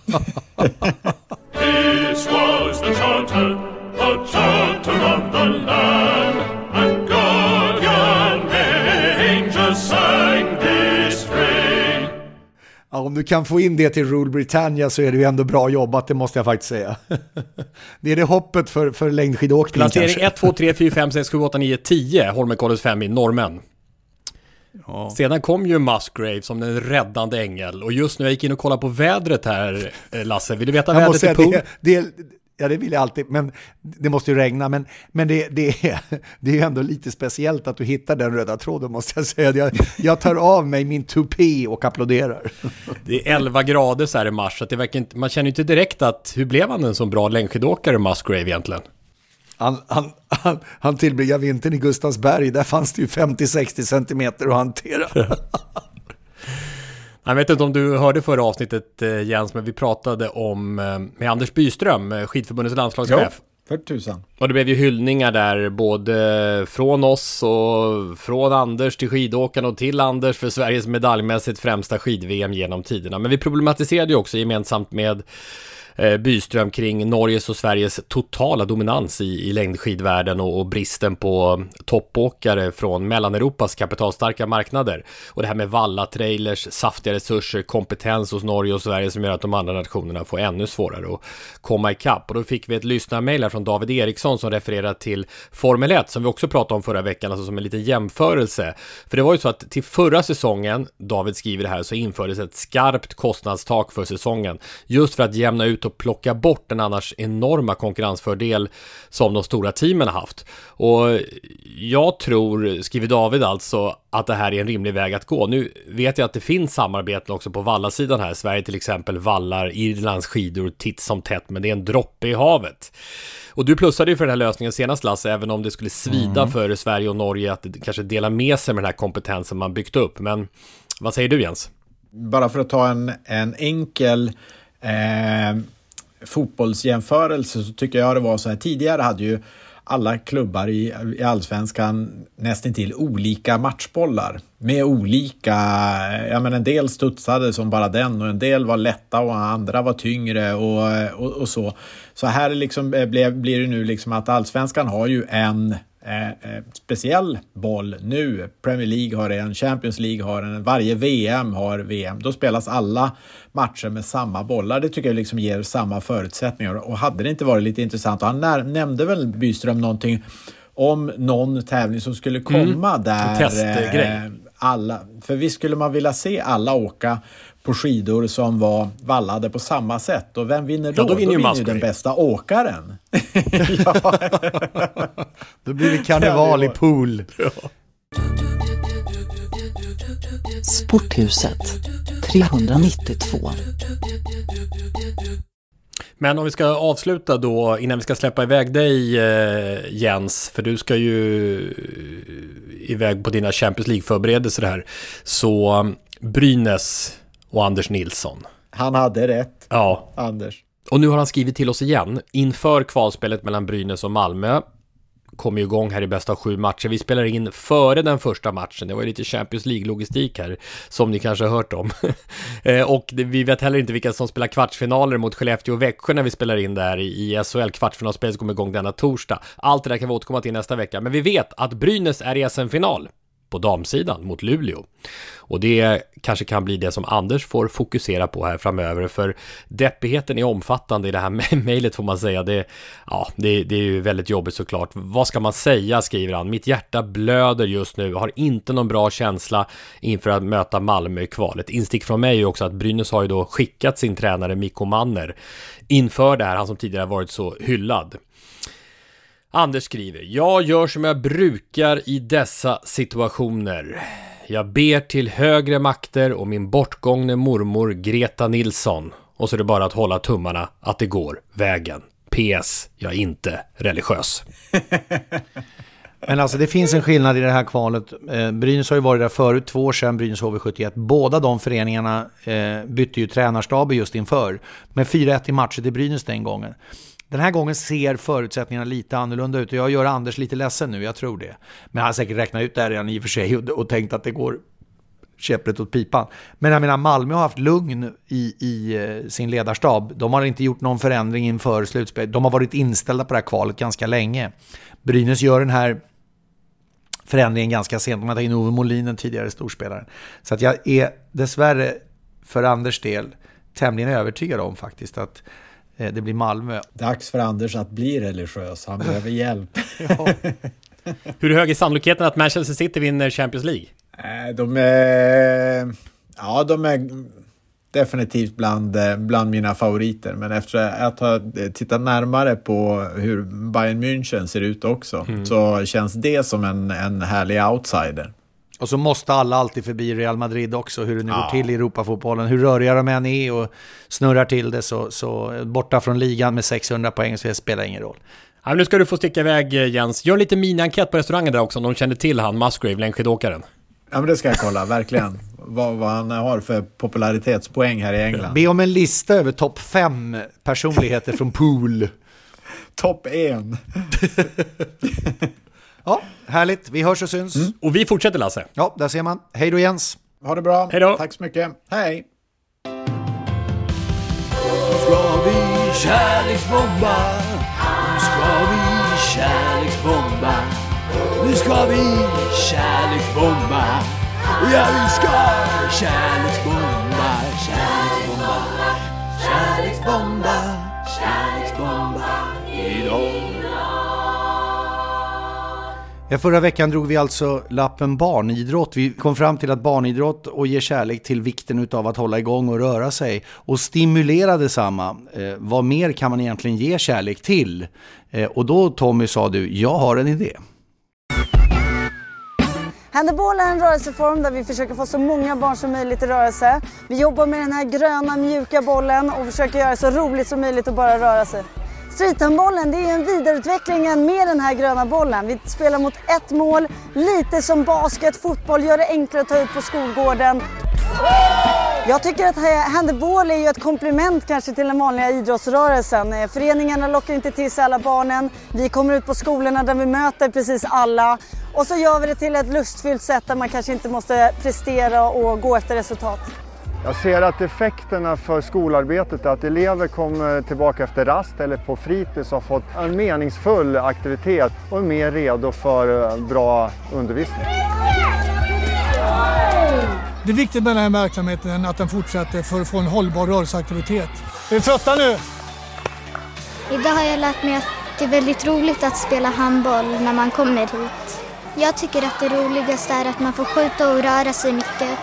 [SPEAKER 7] was the charter of the land, and guardian angels sang this strain.
[SPEAKER 3] Ja, om du kan få in det till Rule Britannia så är det ju ändå bra jobbat, det måste jag faktiskt säga. Det är det hoppet för längdskidåkning.
[SPEAKER 4] Plantering 1, 2, 3, 4, 5, 6, 7, 8, 9, 10 Holmenkollens 5 mil, norrmän. Ja. Sedan kom ju Musgrave som den räddande ängel. Och just nu jag gick in och kollade på vädret här, Lasse. Vill du veta vädret i Poole?
[SPEAKER 3] Ja, det vill jag alltid, men det måste ju regna. Men det är ju ändå lite speciellt att du hittar den röda tråden, måste jag säga. Jag tar av mig min tupé och applåderar.
[SPEAKER 4] Det är 11 grader så här i mars, så att det verkar inte, man känner ju inte direkt att hur blev han en så bra längdskidåkare, Musgrave, egentligen?
[SPEAKER 3] Han tillbringade vintern i Gustavsberg. Där fanns det ju 50-60 centimeter att hantera.
[SPEAKER 4] Jag vet inte om du hörde förra avsnittet, Jens, men vi pratade om med Anders Byström, skidförbundets landslagschef.
[SPEAKER 6] För 1000.
[SPEAKER 4] Och det blev ju hyllningar där både från oss och från Anders till skidåkarna och till Anders för Sveriges medaljmässigt främsta skid-VM genom tiderna. Men vi problematiserade ju också gemensamt med Byström kring Norges och Sveriges totala dominans i längdskidvärlden och bristen på toppåkare från Mellaneuropas kapitalstarka marknader. Och det här med valla-trailers, saftiga resurser, kompetens hos Norge och Sverige som gör att de andra nationerna får ännu svårare att komma ikapp. Och då fick vi ett lyssnarmail från David Eriksson som refererar till Formel 1 som vi också pratade om förra veckan, alltså som en liten jämförelse. För det var ju så att till förra säsongen, David skriver det här, så infördes ett skarpt kostnadstak för säsongen. Just för att jämna ut och plocka bort den annars enorma konkurrensfördel som de stora teamen har haft. Och jag tror, skriver David alltså, att det här är en rimlig väg att gå. Nu vet jag att det finns samarbeten också på vallasidan här. Sverige till exempel vallar Irlands skidor titt som tätt, men det är en droppe i havet. Och du plussade ju för den här lösningen senast, Lasse, även om det skulle svida för Sverige och Norge att kanske dela med sig med den här kompetensen man byggt upp. Men vad säger du, Jens?
[SPEAKER 6] Bara för att ta en enkel fotbollsjämförelse, så tycker jag det var så här. Tidigare hade ju alla klubbar i allsvenskan nästan till olika matchbollar med olika, jag menar, en del studsade som bara den och en del var lätta och andra var tyngre och så. Så här liksom blir det nu liksom att allsvenskan har ju en speciell boll nu. Premier League har en, Champions League har en, varje VM har VM. Då spelas alla matcher med samma bollar. Det tycker jag liksom ger samma förutsättningar. Och hade det inte varit lite intressant, och han nämnde väl Byström någonting om någon tävling som skulle komma där alla, för visst skulle man vilja se alla åka på skidor som var vallade på samma sätt. Och vem vinner då?
[SPEAKER 4] Ja, då vinner
[SPEAKER 6] ju den bästa åkaren.
[SPEAKER 3] Då blir det karneval i pool.
[SPEAKER 4] Ja.
[SPEAKER 9] Sporthuset 392.
[SPEAKER 4] Men om vi ska avsluta då, innan vi ska släppa iväg dig, Jens, för du ska ju iväg på dina Champions League-förberedelser här, så Brynäs och Anders Nilsson.
[SPEAKER 6] Han hade rätt.
[SPEAKER 4] Ja.
[SPEAKER 6] Anders.
[SPEAKER 4] Och nu har han skrivit till oss igen inför kvalspelet mellan Brynäs och Malmö. Kommer ju igång här i bästa av 7 matcher. Vi spelar in före den första matchen. Det var ju lite Champions League-logistik här, som ni kanske har hört om. Och vi vet heller inte vilka som spelar kvartsfinaler mot Skellefteå och Växjö när vi spelar in där i SHL. Kvartsfinalspelet kommer igång denna torsdag. Allt det där kan vi återkomma till nästa vecka. Men vi vet att Brynäs är i SM-final på damsidan mot Luleå. Och det kanske kan bli det som Anders får fokusera på här framöver, för deppigheten är omfattande i det här mejlet, får man säga. Det är ju väldigt jobbigt såklart. Vad ska man säga, skriver han. Mitt hjärta blöder just nu. Har inte någon bra känsla inför att möta Malmö i kvalet. Instick från mig är också att Brynäs har ju då skickat sin tränare Mikko Manner inför det här, han som tidigare varit så hyllad. Anders skriver: jag gör som jag brukar i dessa situationer. Jag ber till högre makter och min bortgångne mormor Greta Nilsson. Och så är det bara att hålla tummarna att det går vägen. PS, jag är inte religiös.
[SPEAKER 3] Men alltså det finns en skillnad i det här kvalet. Brynäs har ju varit där förut, 2 år sedan, Brynäs HV71. Båda de föreningarna bytte ju tränarstaber just inför. Med 4-1 i matcher till Brynäs den gången. Den här gången ser förutsättningarna lite annorlunda ut och jag gör Anders lite ledsen nu, jag tror det. Men han har säkert räknat ut det här redan i och för sig och tänkt att det går käpprätt åt pipan. Men jag menar, Malmö har haft lugn i sin ledarstab. De har inte gjort någon förändring inför slutspel. De har varit inställda på det här kvalet ganska länge. Brynäs gör den här förändringen ganska sent. De har tagit in Ove Molin, den tidigare storspelaren. Så att jag är dessvärre för Anders del tämligen övertygad om faktiskt att det blir Malmö.
[SPEAKER 6] Dags för Anders att bli religiös. Han behöver hjälp.
[SPEAKER 3] Ja.
[SPEAKER 4] Hur hög är sannolikheten att Manchester City vinner Champions League?
[SPEAKER 6] De är definitivt bland mina favoriter. Men efter att ha tittat närmare på hur Bayern München ser ut också, så känns det som en härlig outsider.
[SPEAKER 3] Och så måste alla alltid förbi Real Madrid också, hur det nu går till i Europafotbollen. Hur röriga de än är och snurrar till det, så borta från ligan med 600 poäng, så det spelar ingen roll.
[SPEAKER 4] Ja, nu ska du få sticka iväg, Jens. Gör lite mini-enkät på restaurangen där också, om de känner till han Musgrave, längdskidåkaren.
[SPEAKER 6] Ja, men det ska jag kolla, verkligen. vad han har för popularitetspoäng här i England.
[SPEAKER 3] Be om en lista över topp 5 personligheter från Pool.
[SPEAKER 6] Topp 1.
[SPEAKER 3] Ja, härligt. Vi hörs och syns.
[SPEAKER 4] Och vi fortsätter, Lasse.
[SPEAKER 3] Ja, där ser man. Hej då, Jens.
[SPEAKER 6] Ha det bra.
[SPEAKER 4] Hej då.
[SPEAKER 6] Tack så mycket. Hej.
[SPEAKER 10] Ska vi kärleksbomba? Nu ska vi kärleksbomba. Nu ska vi kärleksbomba. Ja, vi ska kärleksbomba. Kärleksbomba. Kärleksbomba. Kärleksbomba idag.
[SPEAKER 3] Ja, förra veckan drog vi alltså lappen barnidrott. Vi kom fram till att barnidrott och ge kärlek till vikten av att hålla igång och röra sig och stimulera detsamma. Vad mer kan man egentligen ge kärlek till? Och då, Tommy, sa du, jag har en idé.
[SPEAKER 11] Handboll är en rörelseform där vi försöker få så många barn som möjligt i rörelse. Vi jobbar med den här gröna mjuka bollen och försöker göra det så roligt som möjligt att bara röra sig. Streethandbollen, det är en vidareutveckling med den här gröna bollen. Vi spelar mot ett mål, lite som basket, fotboll, gör det enklare att ta ut på skolgården. Jag tycker att handboll är ju ett komplement kanske till den vanliga idrottsrörelsen. Föreningarna lockar inte till sig alla barnen. Vi kommer ut på skolorna där vi möter precis alla. Och så gör vi det till ett lustfyllt sätt där man kanske inte måste prestera och gå efter resultat.
[SPEAKER 12] Jag ser att effekterna för skolarbetet är att elever kommer tillbaka efter rast eller på fritids och har fått en meningsfull aktivitet och är mer redo för bra undervisning.
[SPEAKER 13] Det är viktigt med den här verksamheten att den fortsätter för att få en hållbar rörelseaktivitet. Är du trötta nu?
[SPEAKER 14] Idag har jag lärt mig att det är väldigt roligt att spela handboll när man kommer hit. Jag tycker att det roligaste är att man får skjuta och röra sig mycket.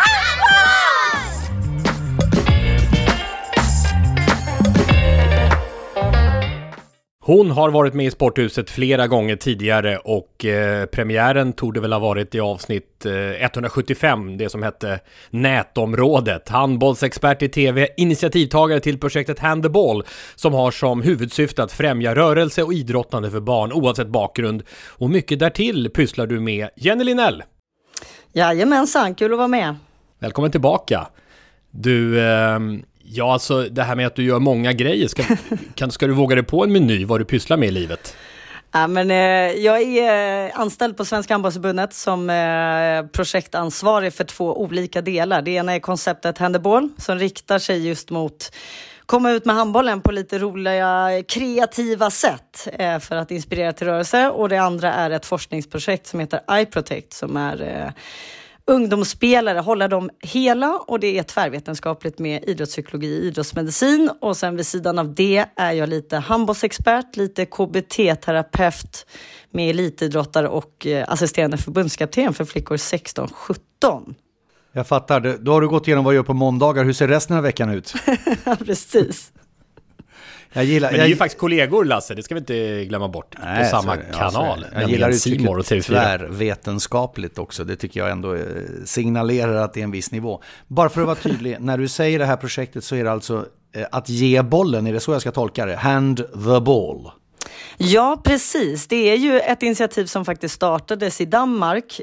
[SPEAKER 4] Hon har varit med i Sporthuset flera gånger tidigare och premiären tog det väl ha varit i avsnitt 175, det som hette Nätområdet. Handbollsexpert i tv, initiativtagare till projektet Handball som har som huvudsyfte att främja rörelse och idrottande för barn oavsett bakgrund. Och mycket därtill pysslar du med. Jenny Linell.
[SPEAKER 11] Jajamensan, kul att vara med.
[SPEAKER 4] Välkommen tillbaka. Du... Ja, alltså det här med att du gör många grejer. Ska du våga dig på en meny vad du pysslar med i livet?
[SPEAKER 11] Ja, men, jag är anställd på Svenska handbollsförbundet som projektansvarig för 2 olika delar. Det ena är konceptet Handball som riktar sig just mot komma ut med handbollen på lite roliga, kreativa sätt för att inspirera till rörelse. Och det andra är ett forskningsprojekt som heter iProtect som är... ungdomsspelare, hålla dem hela, och det är tvärvetenskapligt med idrottspsykologi och idrottsmedicin. Och sen vid sidan av det är jag lite handbollsexpert, lite KBT-terapeut med elitidrottare och assisterande förbundskapten för flickor 16-17.
[SPEAKER 3] Jag fattar, då har du gått igenom vad du gör på måndagar. Hur ser resten av veckan ut?
[SPEAKER 11] Ja, precis.
[SPEAKER 3] Men det
[SPEAKER 4] är ju faktiskt kollegor, Lasse, det ska vi inte glömma bort. Nej, på samma kanal.
[SPEAKER 3] Jag gillar uttrycket tvärvetenskapligt också. Det tycker jag ändå signalerar att det är en viss nivå. Bara för att vara tydlig, när du säger det här projektet så är det alltså att ge bollen, är det så jag ska tolka det? Hand the ball.
[SPEAKER 11] Ja, precis. Det är ju ett initiativ som faktiskt startades i Danmark.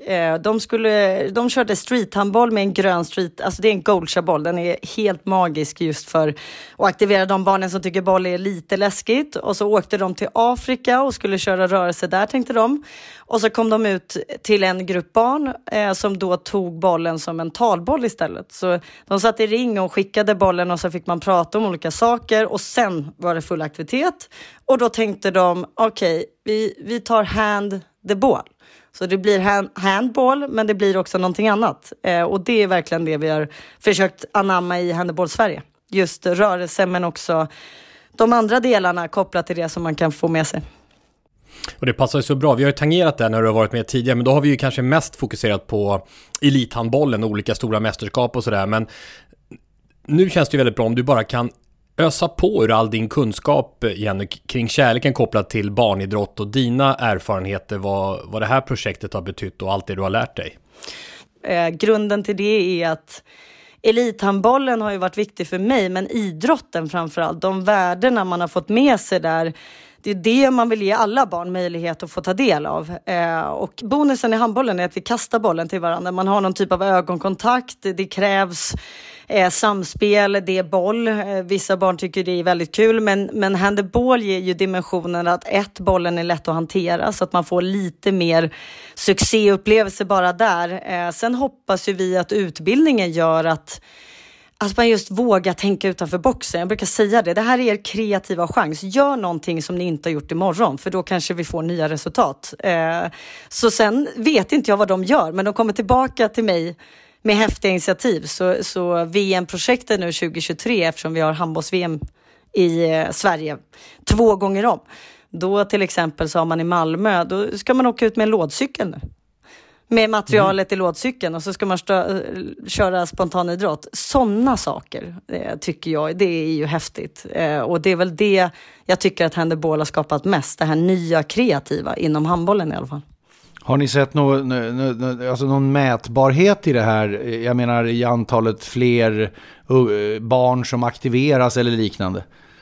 [SPEAKER 11] De körde streethandboll med en grön street, alltså det är en goalshare-boll. Den är helt magisk just för att aktivera de barnen som tycker boll är lite läskigt. Och så åkte de till Afrika och skulle köra rörelse där, tänkte de. Och så kom de ut till en grupp barn som då tog bollen som en talboll istället. Så de satt i ring och skickade bollen och så fick man prata om olika saker. Och sen var det full aktivitet. Och då tänkte de, okej, vi tar hand the ball. Så det blir handball, men det blir också någonting annat. Och det är verkligen det vi har försökt anamma i Handboll Sverige. Just rörelse, men också de andra delarna kopplat till det som man kan få med sig.
[SPEAKER 4] Och det passar ju så bra. Vi har ju tangerat det när du har varit med tidigare, men då har vi ju kanske mest fokuserat på elithandbollen och olika stora mästerskap och sådär. Men Nu känns det ju väldigt bra om du bara kan ösa på ur all din kunskap, Jenny, kring kärleken kopplat till barnidrott och dina erfarenheter, vad det här projektet har betytt och allt det du har lärt dig.
[SPEAKER 11] Grunden till det är att elithandbollen har ju varit viktig för mig, men idrotten framförallt, de värdena man har fått med sig där, det är det man vill ge alla barn möjlighet att få ta del av. Och bonusen i handbollen är att vi kastar bollen till varandra. Man har någon typ av ögonkontakt, det krävs samspel, det är boll. Vissa barn tycker det är väldigt kul, men handboll ger ju dimensionen att bollen är lätt att hantera, så att man får lite mer succéupplevelse bara där. Sen hoppas ju vi att utbildningen gör att man just vågar tänka utanför boxen. Jag brukar säga det här är er kreativa chans. Gör någonting som ni inte har gjort imorgon, för då kanske vi får nya resultat. Så sen vet inte jag vad de gör, men de kommer tillbaka till mig med häftiga initiativ. Så VM-projektet nu 2023, eftersom vi har handbolls-VM i Sverige 2 gånger om. Då till exempel så har man i Malmö, då ska man åka ut med en lådcykel nu. Med materialet i lådcykeln, och så ska man köra spontanidrott. Sådana saker tycker jag, det är ju häftigt. Och det är väl det jag tycker att handboll har skapat mest. Det här nya kreativa inom handbollen i alla fall.
[SPEAKER 3] Har ni sett någon mätbarhet i det här? Jag menar i antalet fler barn som aktiveras eller liknande?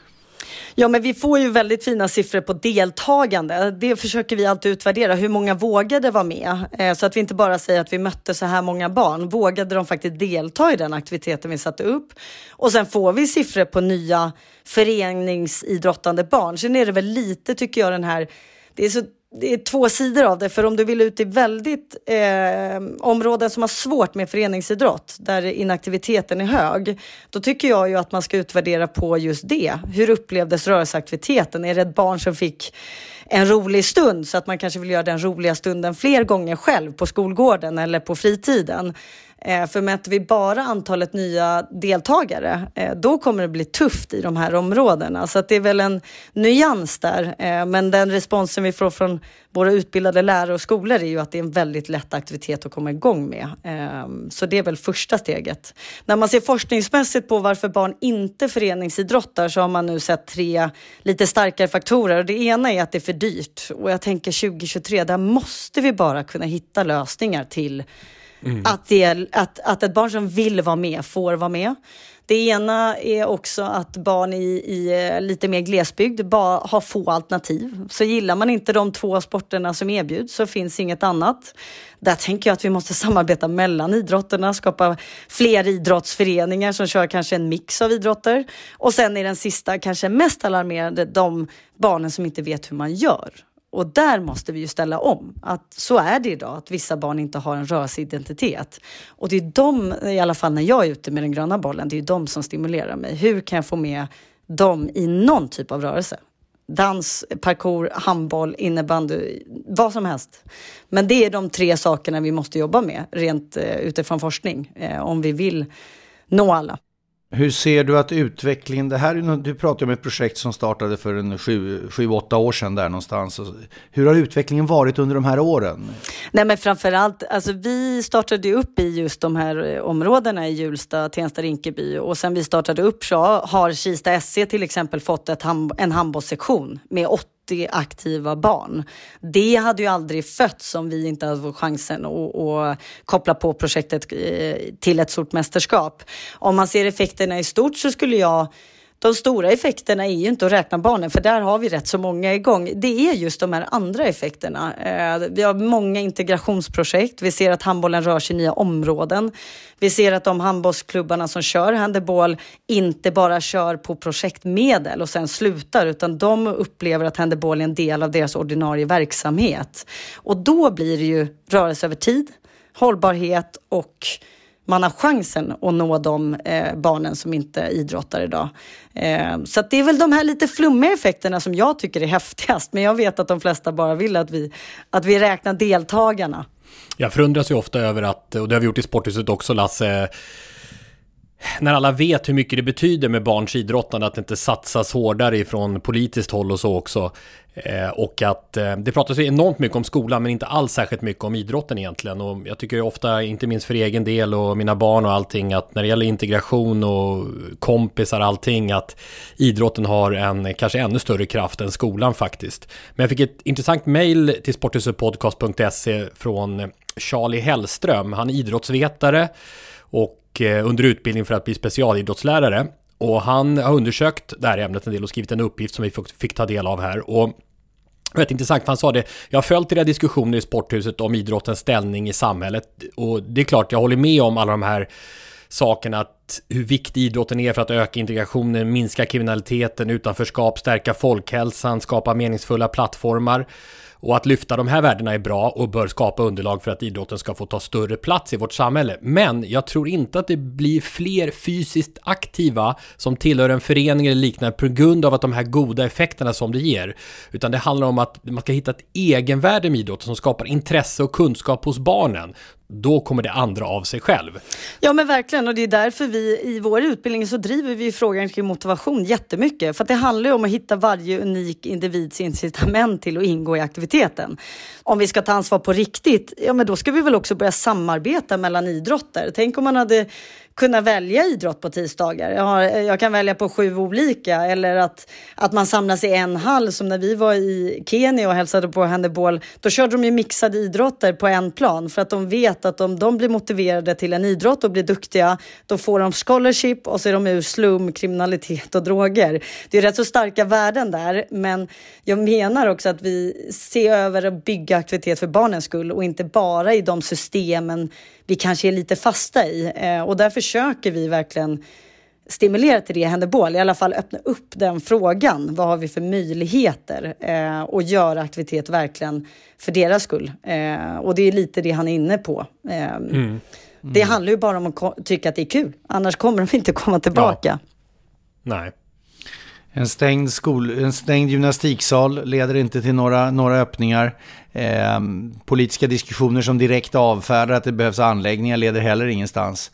[SPEAKER 11] Ja, men vi får ju väldigt fina siffror på deltagande. Det försöker vi alltid utvärdera. Hur många vågade vara med? Så att vi inte bara säger att vi mötte så här många barn. Vågade de faktiskt delta i den aktiviteten vi satte upp? Och sen får vi siffror på nya föreningsidrottande barn. Sen är det väl lite, tycker jag, den här... Det är 2 sidor av det, för om du vill ut i väldigt områden som har svårt med föreningsidrott, där inaktiviteten är hög, då tycker jag ju att man ska utvärdera på just det. Hur upplevdes rörelseaktiviteten? Är det ett barn som fick en rolig stund, så att man kanske vill göra den roliga stunden fler gånger själv på skolgården eller på fritiden? För mäter vi bara antalet nya deltagare, då kommer det bli tufft i de här områdena. Så att det är väl en nyans där. Men den responsen vi får från våra utbildade lärare och skolor är ju att det är en väldigt lätt aktivitet att komma igång med. Så det är väl första steget. När man ser forskningsmässigt på varför barn inte föreningsidrottar, så har man nu sett 3 lite starkare faktorer. Och det ena är att det är för dyrt. Och jag tänker 2023, där måste vi bara kunna hitta lösningar till att ett barn som vill vara med får vara med. Det ena är också att barn i lite mer glesbygd bara har få alternativ. Så gillar man inte de 2 sporterna som erbjuds, så finns inget annat. Där tänker jag att vi måste samarbeta mellan idrotterna, skapa fler idrottsföreningar som kör kanske en mix av idrotter. Och sen är den sista, kanske mest alarmerande, de barnen som inte vet hur man gör. Och där måste vi ju ställa om. Att så är det idag, att vissa barn inte har en rörelseidentitet. Och det är de, i alla fall när jag är ute med den gröna bollen, det är ju de som stimulerar mig. Hur kan jag få med dem i någon typ av rörelse? Dans, parkour, handboll, innebandy, vad som helst. Men det är de 3 sakerna vi måste jobba med, rent utifrån forskning, om vi vill nå alla.
[SPEAKER 3] Hur ser du att utvecklingen, det här, du pratar om ett projekt som startade för 7-8 år sedan där någonstans. Hur har utvecklingen varit under de här åren? Nej, men framförallt, alltså vi startade upp i just de här områdena i Hjulsta, Tensta, Rinkeby, och sen vi startade upp så har Kista SC till exempel fått en handbollssektion med 80 aktiva barn. Det hade ju aldrig fötts om vi inte hade fått chansen att koppla på projektet till ett stort mästerskap. Om man ser effekterna i stort, så skulle de stora effekterna är ju inte att räkna barnen, för där har vi rätt så många igång. Det är just de här andra effekterna. Vi har många integrationsprojekt. Vi ser att handbollen rör sig i nya områden. Vi ser att de handbollsklubbarna som kör handboll inte bara kör på projektmedel och sen slutar, utan de upplever att handboll är en del av deras ordinarie verksamhet. Och då blir det ju rörelse över tid, hållbarhet, och man har chansen att nå de barnen som inte idrottar idag. Så att det är väl de här lite flummiga effekterna som jag tycker är häftigast. Men jag vet att de flesta bara vill att vi räknar deltagarna.
[SPEAKER 4] Jag förundras ju ofta över att, och det har vi gjort i Sporthuset också, Lasse, när alla vet hur mycket det betyder med barns idrottande, att det inte satsas hårdare ifrån politiskt håll och så också. Och att det pratas ju enormt mycket om skolan men inte alls särskilt mycket om idrotten egentligen. Och jag tycker ju ofta, inte minst för egen del och mina barn och allting, att när det gäller integration och kompisar och allting, att idrotten har en kanske ännu större kraft än skolan faktiskt. Men jag fick ett intressant mejl till sporthusepodcast.se från Charlie Hellström. Han är idrottsvetare och under utbildning för att bli specialidrottslärare. Och han har undersökt det här ämnet en del och skrivit en uppgift som vi fick ta del av här. Och det var intressant, för han sa det: jag har följt era diskussioner i Sporthuset om idrottens ställning i samhället. Och det är klart, jag håller med om alla de här sakerna, att hur viktig idrotten är för att öka integrationen, minska kriminaliteten, utanförskap, stärka folkhälsan, skapa meningsfulla plattformar. Och att lyfta de här värdena är bra och bör skapa underlag för att idrotten ska få ta större plats i vårt samhälle. Men jag tror inte att det blir fler fysiskt aktiva som tillhör en förening eller liknande på grund av att de här goda effekterna som det ger. Utan det handlar om att man ska hitta ett egenvärde med idrotten som skapar intresse och kunskap hos barnen. Då kommer det andra av sig själv.
[SPEAKER 11] Ja, men verkligen, och det är därför vi i vår utbildning så driver vi frågan kring motivation jättemycket. För att det handlar ju om att hitta varje unik individs incitament till att ingå i aktiviteten. Om vi ska ta ansvar på riktigt, ja men då ska vi väl också börja samarbeta mellan idrotter. Tänk om man hade kunnat välja idrott på tisdagar. Jag kan välja på 7 olika, eller att man samlas i en hall, som när vi var i Kenya och hälsade på handboll. Då körde de ju mixade idrotter på en plan, för att de vet att om de blir motiverade till en idrott och blir duktiga, då får de scholarship och så är de ur slum, kriminalitet och droger. Det är rätt så starka värden där, men jag menar också att vi ser över att bygga aktivitet för barnens skull och inte bara i de systemen vi kanske är lite fasta i. Och där försöker vi verkligen stimulera till det i handboll. I alla fall öppna upp den frågan. Vad har vi för möjligheter att göra aktivitet verkligen för deras skull? Och det är lite det han är inne på. Det handlar ju bara om att tycka att det är kul. Annars kommer de inte komma tillbaka.
[SPEAKER 4] Ja. Nej.
[SPEAKER 3] En stängd gymnastiksal leder inte till några öppningar. Politiska diskussioner som direkt avfärdar att det behövs anläggningar leder heller ingenstans.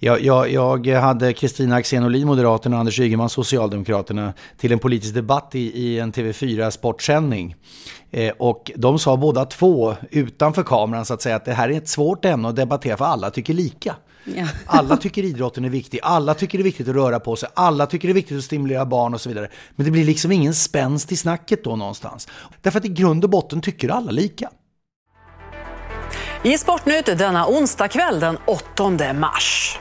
[SPEAKER 3] Jag hade Kristina Axén Olin, Moderaterna, och Anders Ygeman, Socialdemokraterna, till en politisk debatt i en TV4 sportsändning. Och de sa båda två utanför kameran så att säga att det här är ett svårt ämne att debattera, för alla tycker lika. Ja. Alla tycker idrotten är viktig, alla tycker det är viktigt att röra på sig, alla tycker det är viktigt att stimulera barn och så vidare. Men det blir liksom ingen spänst i snacket då någonstans. Därför att i grund och botten tycker alla lika.
[SPEAKER 15] I Sportnytt denna onsdag kväll den 8 mars.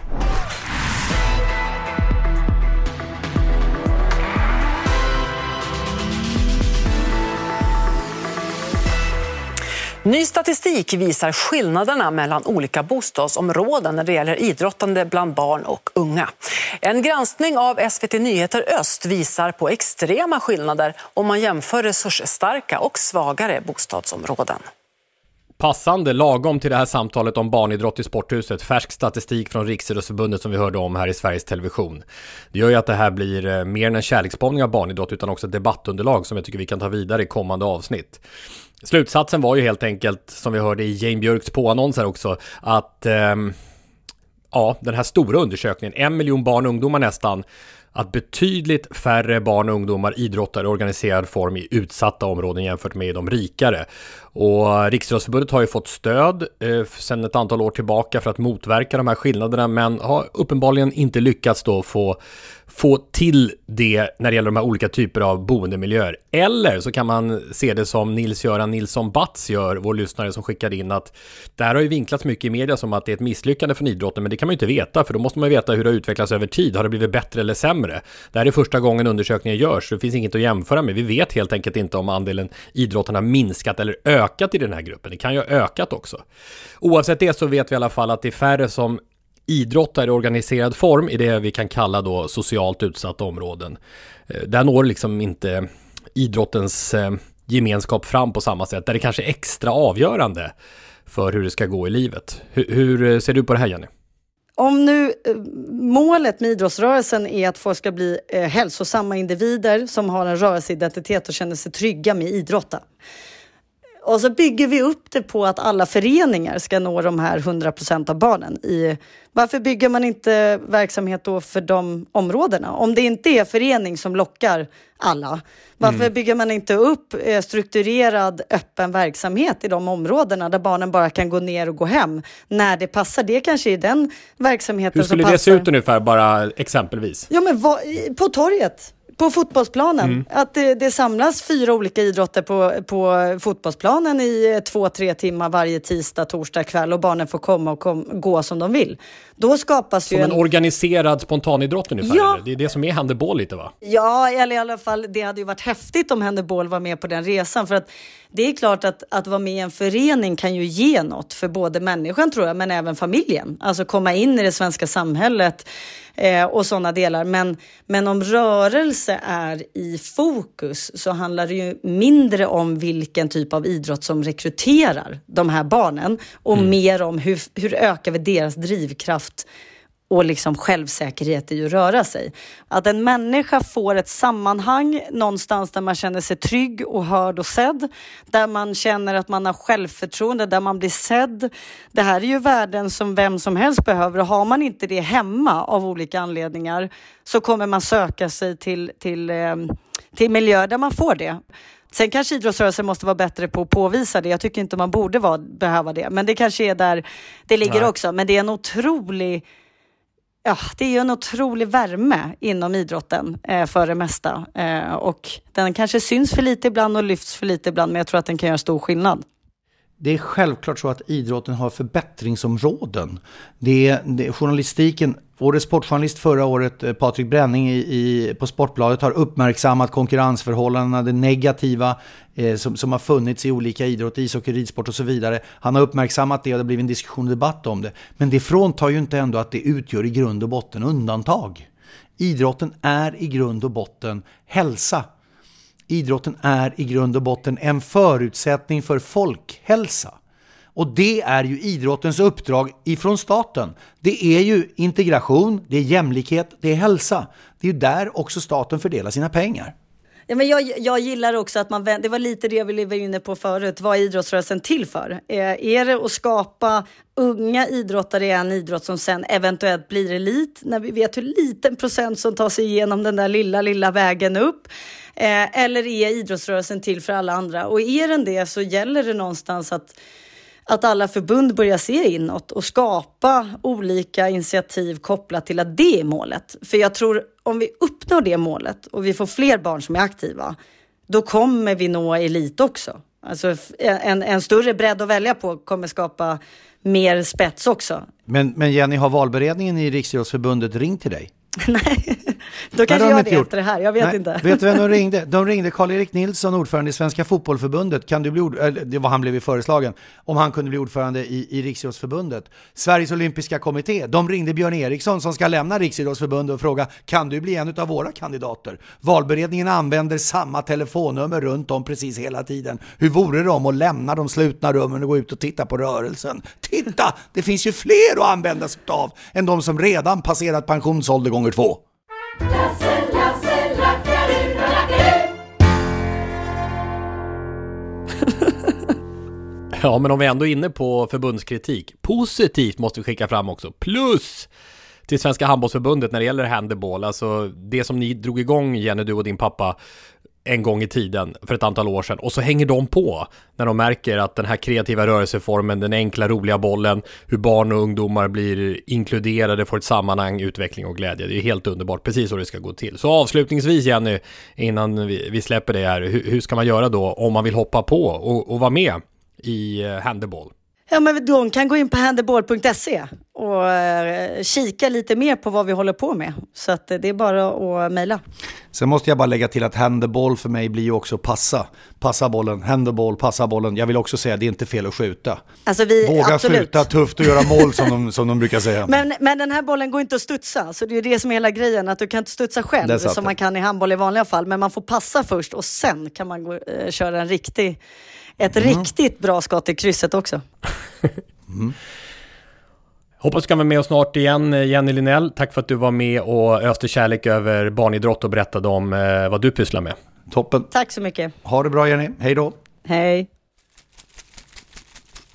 [SPEAKER 15] Ny statistik visar skillnaderna mellan olika bostadsområden när det gäller idrottande bland barn och unga. En granskning av SVT Nyheter Öst visar på extrema skillnader om man jämför resursstarka och svagare bostadsområden.
[SPEAKER 4] Passande lagom till det här samtalet om barnidrott i Sporthuset. Färsk statistik från Riksidrottsförbundet som vi hörde om här i Sveriges Television. Det gör ju att det här blir mer än en kärleksbombning av barnidrott utan också ett debattunderlag som jag tycker vi kan ta vidare i kommande avsnitt. Slutsatsen var ju helt enkelt, som vi hörde i Jane Björks påannonser också, att den här stora undersökningen, 1 miljon barn och ungdomar nästan, att betydligt färre barn och ungdomar idrottar i organiserad form i utsatta områden jämfört med de rikare. Och Riksidrottsförbundet har ju fått stöd sedan ett antal år tillbaka för att motverka de här skillnaderna, men har uppenbarligen inte lyckats då få till det när det gäller de här olika typer av boendemiljöer. Eller så kan man se det som Nils-Göran Nilsson Batz gör, vår lyssnare som skickade in, att det här har ju vinklats mycket i media som att det är ett misslyckande för idrotten, men det kan man ju inte veta, för då måste man veta hur det har utvecklats över tid. Har det blivit bättre eller sämre? Det här är första gången undersökningen görs, så det finns inget att jämföra med. Vi vet helt enkelt inte om andelen idrotten har minskat eller ökat i den här gruppen. Det kan ju ha ökat också. Oavsett det så vet vi i alla fall att det är färre som idrottar i organiserad form i det vi kan kalla då socialt utsatta områden. Där når liksom inte idrottens gemenskap fram på samma sätt, där det kanske är extra avgörande för hur det ska gå i livet. Hur ser du på det här, Jenny?
[SPEAKER 11] Om nu målet med idrottsrörelsen är att folk ska bli hälsosamma individer som har en rörelseidentitet och känner sig trygga med idrotta. Och så bygger vi upp det på att alla föreningar ska nå de här 100% av barnen. Varför bygger man inte verksamhet då för de områdena? Om det inte är förening som lockar alla, varför bygger man inte upp strukturerad öppen verksamhet i de områdena där barnen bara kan gå ner och gå hem när det passar? Det kanske är den verksamheten som passar.
[SPEAKER 4] Hur skulle det se ut ungefär, bara exempelvis?
[SPEAKER 11] Ja, men på torget. På fotbollsplanen. Att det samlas 4 olika idrotter på fotbollsplanen i 2-3 timmar varje tisdag, torsdag kväll och barnen får komma och gå som de vill. Då skapas
[SPEAKER 4] som
[SPEAKER 11] ju
[SPEAKER 4] en organiserad spontanidrott ungefär.
[SPEAKER 11] Ja.
[SPEAKER 4] Det är det som är handboll lite, va?
[SPEAKER 11] Ja, eller i alla fall det hade ju varit häftigt om handboll var med på den resan, för att det är klart att vara med i en förening kan ju ge något för både människan, tror jag, men även familjen. Alltså komma in i det svenska samhället och sådana delar. Men om rörelse är i fokus så handlar det ju mindre om vilken typ av idrott som rekryterar de här barnen och mer om hur ökar vi deras drivkraft och liksom självsäkerhet i att röra sig. Att en människa får ett sammanhang någonstans där man känner sig trygg och hörd och sedd. Där man känner att man har självförtroende, där man blir sedd. Det här är ju värden som vem som helst behöver. Och har man inte det hemma av olika anledningar så kommer man söka sig till miljö där man får det. Sen kanske idrottsrörelsen måste vara bättre på att påvisa det. Jag tycker inte man borde behöva det. Men det kanske är där det ligger också. Men det är en otrolig... Ja, det är ju en otrolig värme inom idrotten för det mesta. Och den kanske syns för lite ibland och lyfts för lite ibland, men jag tror att den kan göra stor skillnad.
[SPEAKER 3] Det är självklart så att idrotten har förbättringsområden. Journalistiken, årets sportjournalist förra året, Patrik Bränning på Sportbladet, har uppmärksammat konkurrensförhållandena, det negativa som har funnits i olika idrott, ishockey, ridsport och så vidare. Han har uppmärksammat det och det har blivit en diskussion och debatt om det. Men det fråntar ju inte ändå att det utgör i grund och botten undantag. Idrotten är i grund och botten hälsa. Idrotten är i grund och botten en förutsättning för folkhälsa. Och det är ju idrottens uppdrag ifrån staten. Det är ju integration, det är jämlikhet, det är hälsa. Det är ju där också staten fördelar sina pengar.
[SPEAKER 11] Ja, men jag gillar också att det var lite det vi var inne på förut. Vad är idrottsrörelsen till för? Är det att skapa unga idrottare i en idrott som sen eventuellt blir elit? När vi vet hur liten procent som tar sig igenom den där lilla vägen upp. Eller är idrottsrörelsen till för alla andra? Och är den det så gäller det någonstans att alla förbund börjar se inåt och skapa olika initiativ kopplat till att det är målet. För jag tror om vi uppnår det målet och vi får fler barn som är aktiva, då kommer vi nå elit också. Alltså en större bredd att välja på kommer skapa mer spets också.
[SPEAKER 3] Men Jenny, har valberedningen i Riksidrottsförbundet ringt till dig?
[SPEAKER 11] Nej, då kanske jag det efter det här, jag vet inte.
[SPEAKER 3] Vet du vem de ringde? De ringde Karl-Erik Nilsson, ordförande i Svenska fotbollförbundet. Kan du bli det var han blev föreslagen, om han kunde bli ordförande i Riksidrottsförbundet. Sveriges olympiska kommitté, de ringde Björn Eriksson som ska lämna Riksidrottsförbundet och fråga, kan du bli en av våra kandidater? Valberedningen använder samma telefonnummer runt om precis hela tiden. Hur vore det om att lämna de slutna rummen och gå ut och titta på rörelsen? Titta, det finns ju fler att använda sig av än de som redan passerat pensionsålder gånger 2.
[SPEAKER 4] Ja, men om vi ändå är inne på förbundskritik, positivt måste vi skicka fram också. Plus till Svenska handbollsförbundet när det gäller handboll. Alltså det som ni drog igång, Jenny, du och din pappa, en gång i tiden för ett antal år sedan. Och så hänger de på när de märker att den här kreativa rörelseformen, den enkla, roliga bollen, hur barn och ungdomar blir inkluderade, får ett sammanhang, utveckling och glädje. Det är helt underbart, precis så det ska gå till. Så avslutningsvis, Jenny, innan vi släpper det här, hur ska man göra då om man vill hoppa på och vara med i handboll?
[SPEAKER 11] Ja, men de kan gå in på handboll.se och kika lite mer på vad vi håller på med. Så att det är bara att mejla.
[SPEAKER 3] Sen måste jag bara lägga till att handboll för mig blir ju också passa bollen, handboll, passa bollen. Jag vill också säga att det är inte fel att skjuta.
[SPEAKER 11] Alltså
[SPEAKER 3] våga
[SPEAKER 11] absolut
[SPEAKER 3] skjuta, tufft och göra mål som de brukar säga.
[SPEAKER 11] Men den här bollen går inte att studsa, så det är det som är hela grejen, att du kan inte studsa själv som man kan i handboll i vanliga fall, men man får passa först och sen kan man köra ett riktigt bra skott i krysset också.
[SPEAKER 4] Hoppas du kan vara med oss snart igen, Jenny Linell. Tack för att du var med och öste kärlek över barnidrott och berättade om vad du pysslar med.
[SPEAKER 3] Toppen.
[SPEAKER 11] Tack så mycket.
[SPEAKER 3] Ha det bra, Jenny. Hej då.
[SPEAKER 11] Hej.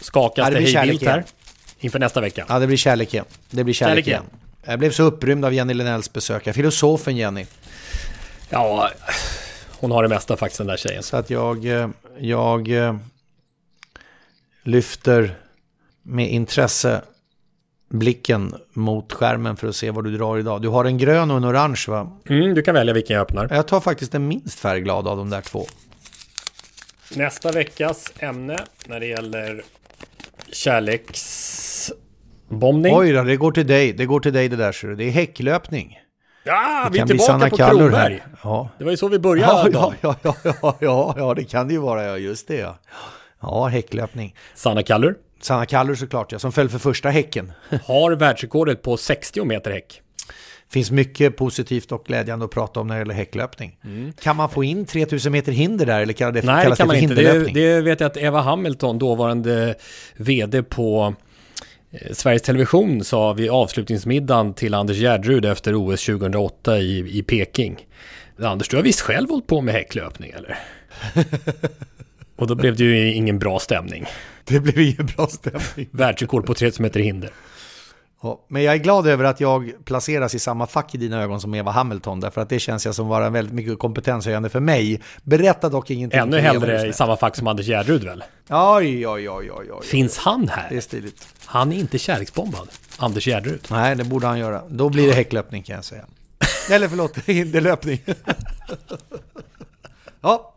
[SPEAKER 4] Skakas det hejvilt här inför nästa vecka?
[SPEAKER 3] Ja, det blir kärlek igen. Jag blev så upprymd av Jenny Linnells besök. Filosofen Jenny.
[SPEAKER 4] Ja, hon har det mesta faktiskt, den där tjejen.
[SPEAKER 3] Så att jag lyfter med intresse blicken mot skärmen för att se vad du drar idag. Du har en grön och en orange, va?
[SPEAKER 4] Du kan välja vilken jag öppnar.
[SPEAKER 3] Jag tar faktiskt den minst färgglada av de där två.
[SPEAKER 4] Nästa veckas ämne när det gäller kärleksbombning.
[SPEAKER 3] Oj då, det går till dig. Det går till dig det där, så det är häcklöpning.
[SPEAKER 4] Ja, vi är tillbaka på Kronberg.
[SPEAKER 3] Ja.
[SPEAKER 4] Det var ju så vi började.
[SPEAKER 3] Ja, det kan det ju vara. Ja, just det, ja. Ja, häcklöpning.
[SPEAKER 4] Sanna Kallur
[SPEAKER 3] såklart, ja, som föll för första häcken.
[SPEAKER 4] Har världsrekordet på 60 meter häck.
[SPEAKER 3] Finns mycket positivt och glädjande att prata om när det gäller häcklöpning. Kan man få in 3000 meter hinder där, eller kallas det för hinderlöpning?
[SPEAKER 4] Det vet jag att Eva Hamilton, dåvarande vd på Sveriges Television, sa vid avslutningsmiddagen till Anders Gärdrud efter OS 2008 i Peking. Anders, du har visst själv hållit på med häcklöpning, eller? Och då blev det ju ingen bra stämning.
[SPEAKER 3] Det blev ingen bra stämning.
[SPEAKER 4] Världsrekord på 3000 meter hinder.
[SPEAKER 3] Ja, men jag är glad över att jag placeras i samma fack i dina ögon som Eva Hamilton, därför att det känns jag som vara väldigt mycket kompetenshöjande för mig. Berätta dock ingenting.
[SPEAKER 4] Ännu hellre i samma fack som Anders Gärdrud, väl?
[SPEAKER 3] Oj.
[SPEAKER 4] Finns han här?
[SPEAKER 3] Det är stiligt.
[SPEAKER 4] Han är inte kärleksbombad, Anders Gärdrud.
[SPEAKER 3] Nej, det borde han göra. Då blir det häcklöpning, kan jag säga. Eller förlåt, hinderlöpning. Ja.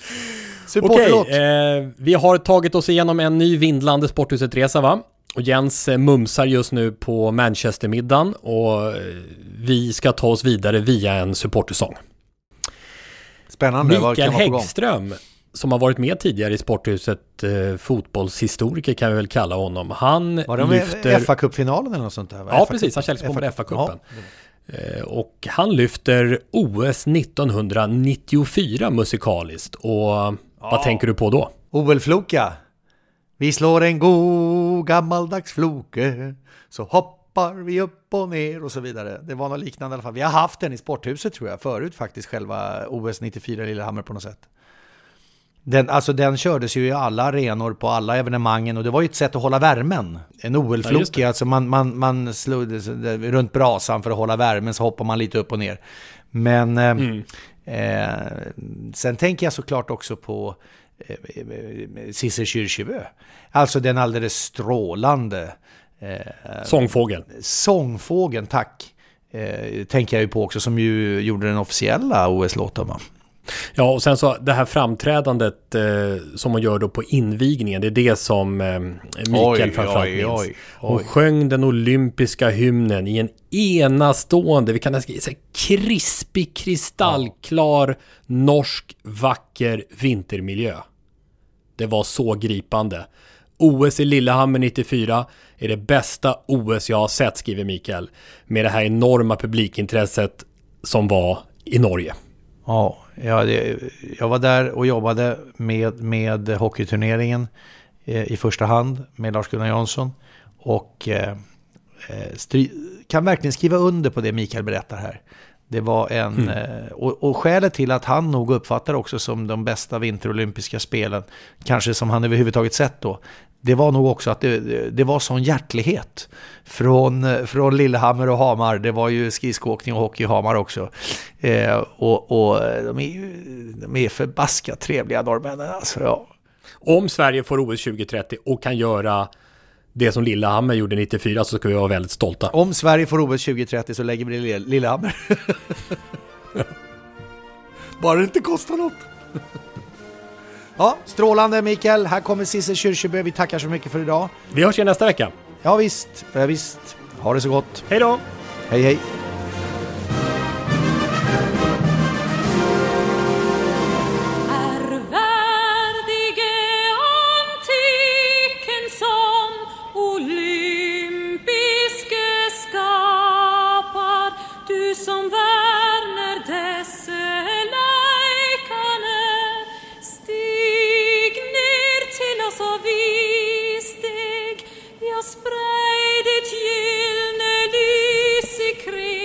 [SPEAKER 4] Okej, vi har tagit oss igenom en ny vindlande Sporthuset-resa, va? Och Jens mumsar just nu på Manchester-middagen och vi ska ta oss vidare via en supportersång.
[SPEAKER 3] Spännande.
[SPEAKER 4] Mikael Häggström, som har varit med tidigare i Sporthuset, fotbollshistoriker kan vi väl kalla honom. Han
[SPEAKER 3] var de lyfter FA-cupfinalen eller något sånt där?
[SPEAKER 4] Ja, precis. Han kärleksbombade FA-cupen. Och han lyfter OS 1994 musikaliskt. Och vad tänker du på då?
[SPEAKER 3] OL-floka. Vi slår en god gammaldags floke, så hoppar vi upp och ner och så vidare. Det var något liknande i alla fall. Vi har haft den i Sporthuset, tror jag, förut faktiskt, själva OS 94 i Lillehammer på något sätt. Den kördes ju i alla arenor på alla evenemangen, och det var ju ett sätt att hålla värmen. En OL-floke, alltså man slog runt brasan för att hålla värmen, så hoppar man lite upp och ner. Men sen tänker jag såklart också på Sissel Kyrkjebø. Alltså den alldeles strålande Sångfågeln, tack. Tänker jag ju på också, som ju gjorde den officiella OS-låten, va?
[SPEAKER 4] Ja, och sen så det här framträdandet som man gör då på invigningen, det är det som Mikael framförallt minns. Och sjöng den olympiska hymnen i en enastående, vi kan säga krispig, kristallklar, norsk, vacker vintermiljö. Det var så gripande. OS i Lillehammer 94 är det bästa OS jag har sett, skriver Mikael, med det här enorma publikintresset som var i Norge.
[SPEAKER 3] Ja, jag var där och jobbade med hockeyturneringen i första hand med Lars-Gunnar Jansson, och kan verkligen skriva under på det Mikael berättar här. Det var och skälet till att han nog uppfattar också som de bästa vinterolympiska spelen, kanske som han överhuvudtaget sett då, det var nog också att det var sån hjärtlighet från Lillehammer och Hamar. Det var ju skridskoåkning och hockey i Hamar också. Och de är förbaskat trevliga norrmännen. Alltså, ja.
[SPEAKER 4] Om Sverige får OS 2030 och kan göra det som Lillehammer gjorde 94, så ska vi vara väldigt stolta.
[SPEAKER 3] Om Sverige får OS 2030 så lägger vi det i Lillehammer. Bara det inte kostar något. Ja, strålande Mikael. Här kommer Sissel Kyrkjebø. Vi tackar så mycket för idag.
[SPEAKER 4] Vi hörs igen nästa vecka.
[SPEAKER 3] Ja visst. Ha det så gott.
[SPEAKER 4] Hej då.
[SPEAKER 3] Hej hej.
[SPEAKER 8] Sprej ditt gyllene lys i kring.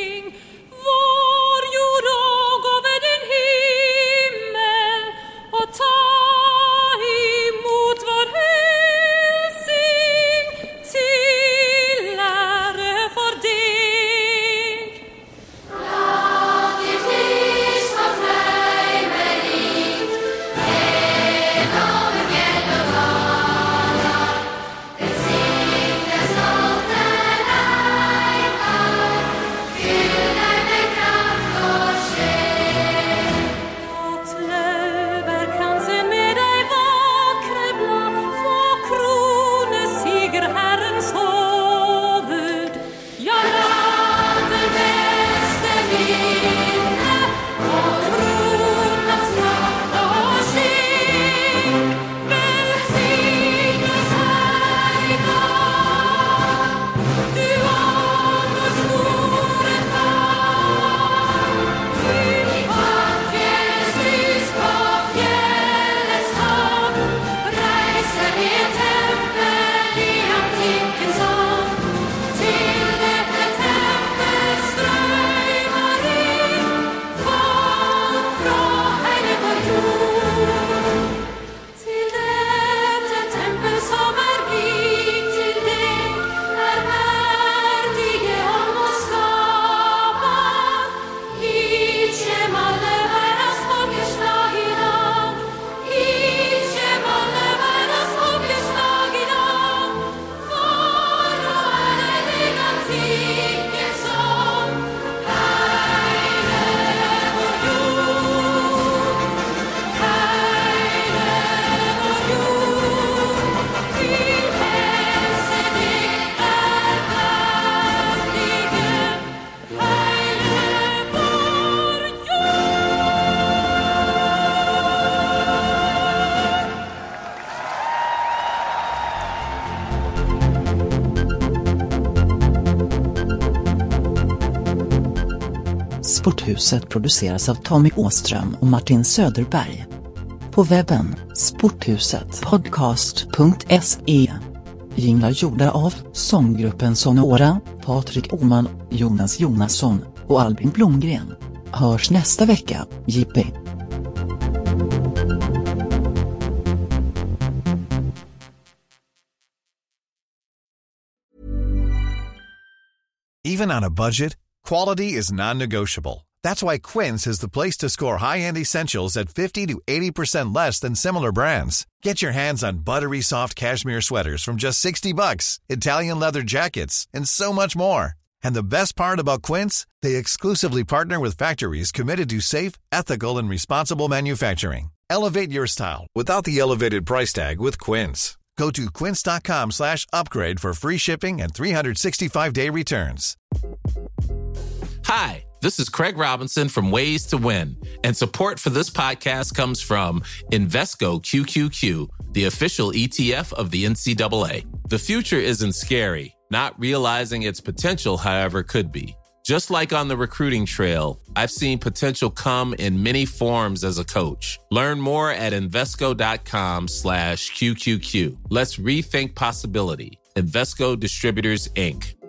[SPEAKER 9] Sporthuset produceras av Tommy Åström och Martin Söderberg. På webben sporthusetpodcast.se. Jinglar gjorda av sånggruppen Sonora, Patrik Åman, Jonas Jonasson och Albin Blomgren. Hörs nästa vecka, JP.
[SPEAKER 2] Even on a budget, quality is non-negotiable. That's why Quince is the place to score high-end essentials at 50 to 80% less than similar brands. Get your hands on buttery soft cashmere sweaters from just $60, Italian leather jackets, and so much more. And the best part about Quince, they exclusively partner with factories committed to safe, ethical, and responsible manufacturing. Elevate your style without the elevated price tag with Quince. Go to quince.com/upgrade for free shipping and 365-day returns.
[SPEAKER 16] Hi, this is Craig Robinson from Ways to Win, and support for this podcast comes from Invesco QQQ, the official ETF of the NCAA. The future isn't scary. Not realizing its potential, however, could be. Just like on the recruiting trail, I've seen potential come in many forms as a coach. Learn more at Invesco.com/QQQ. Let's rethink possibility. Invesco Distributors, Inc.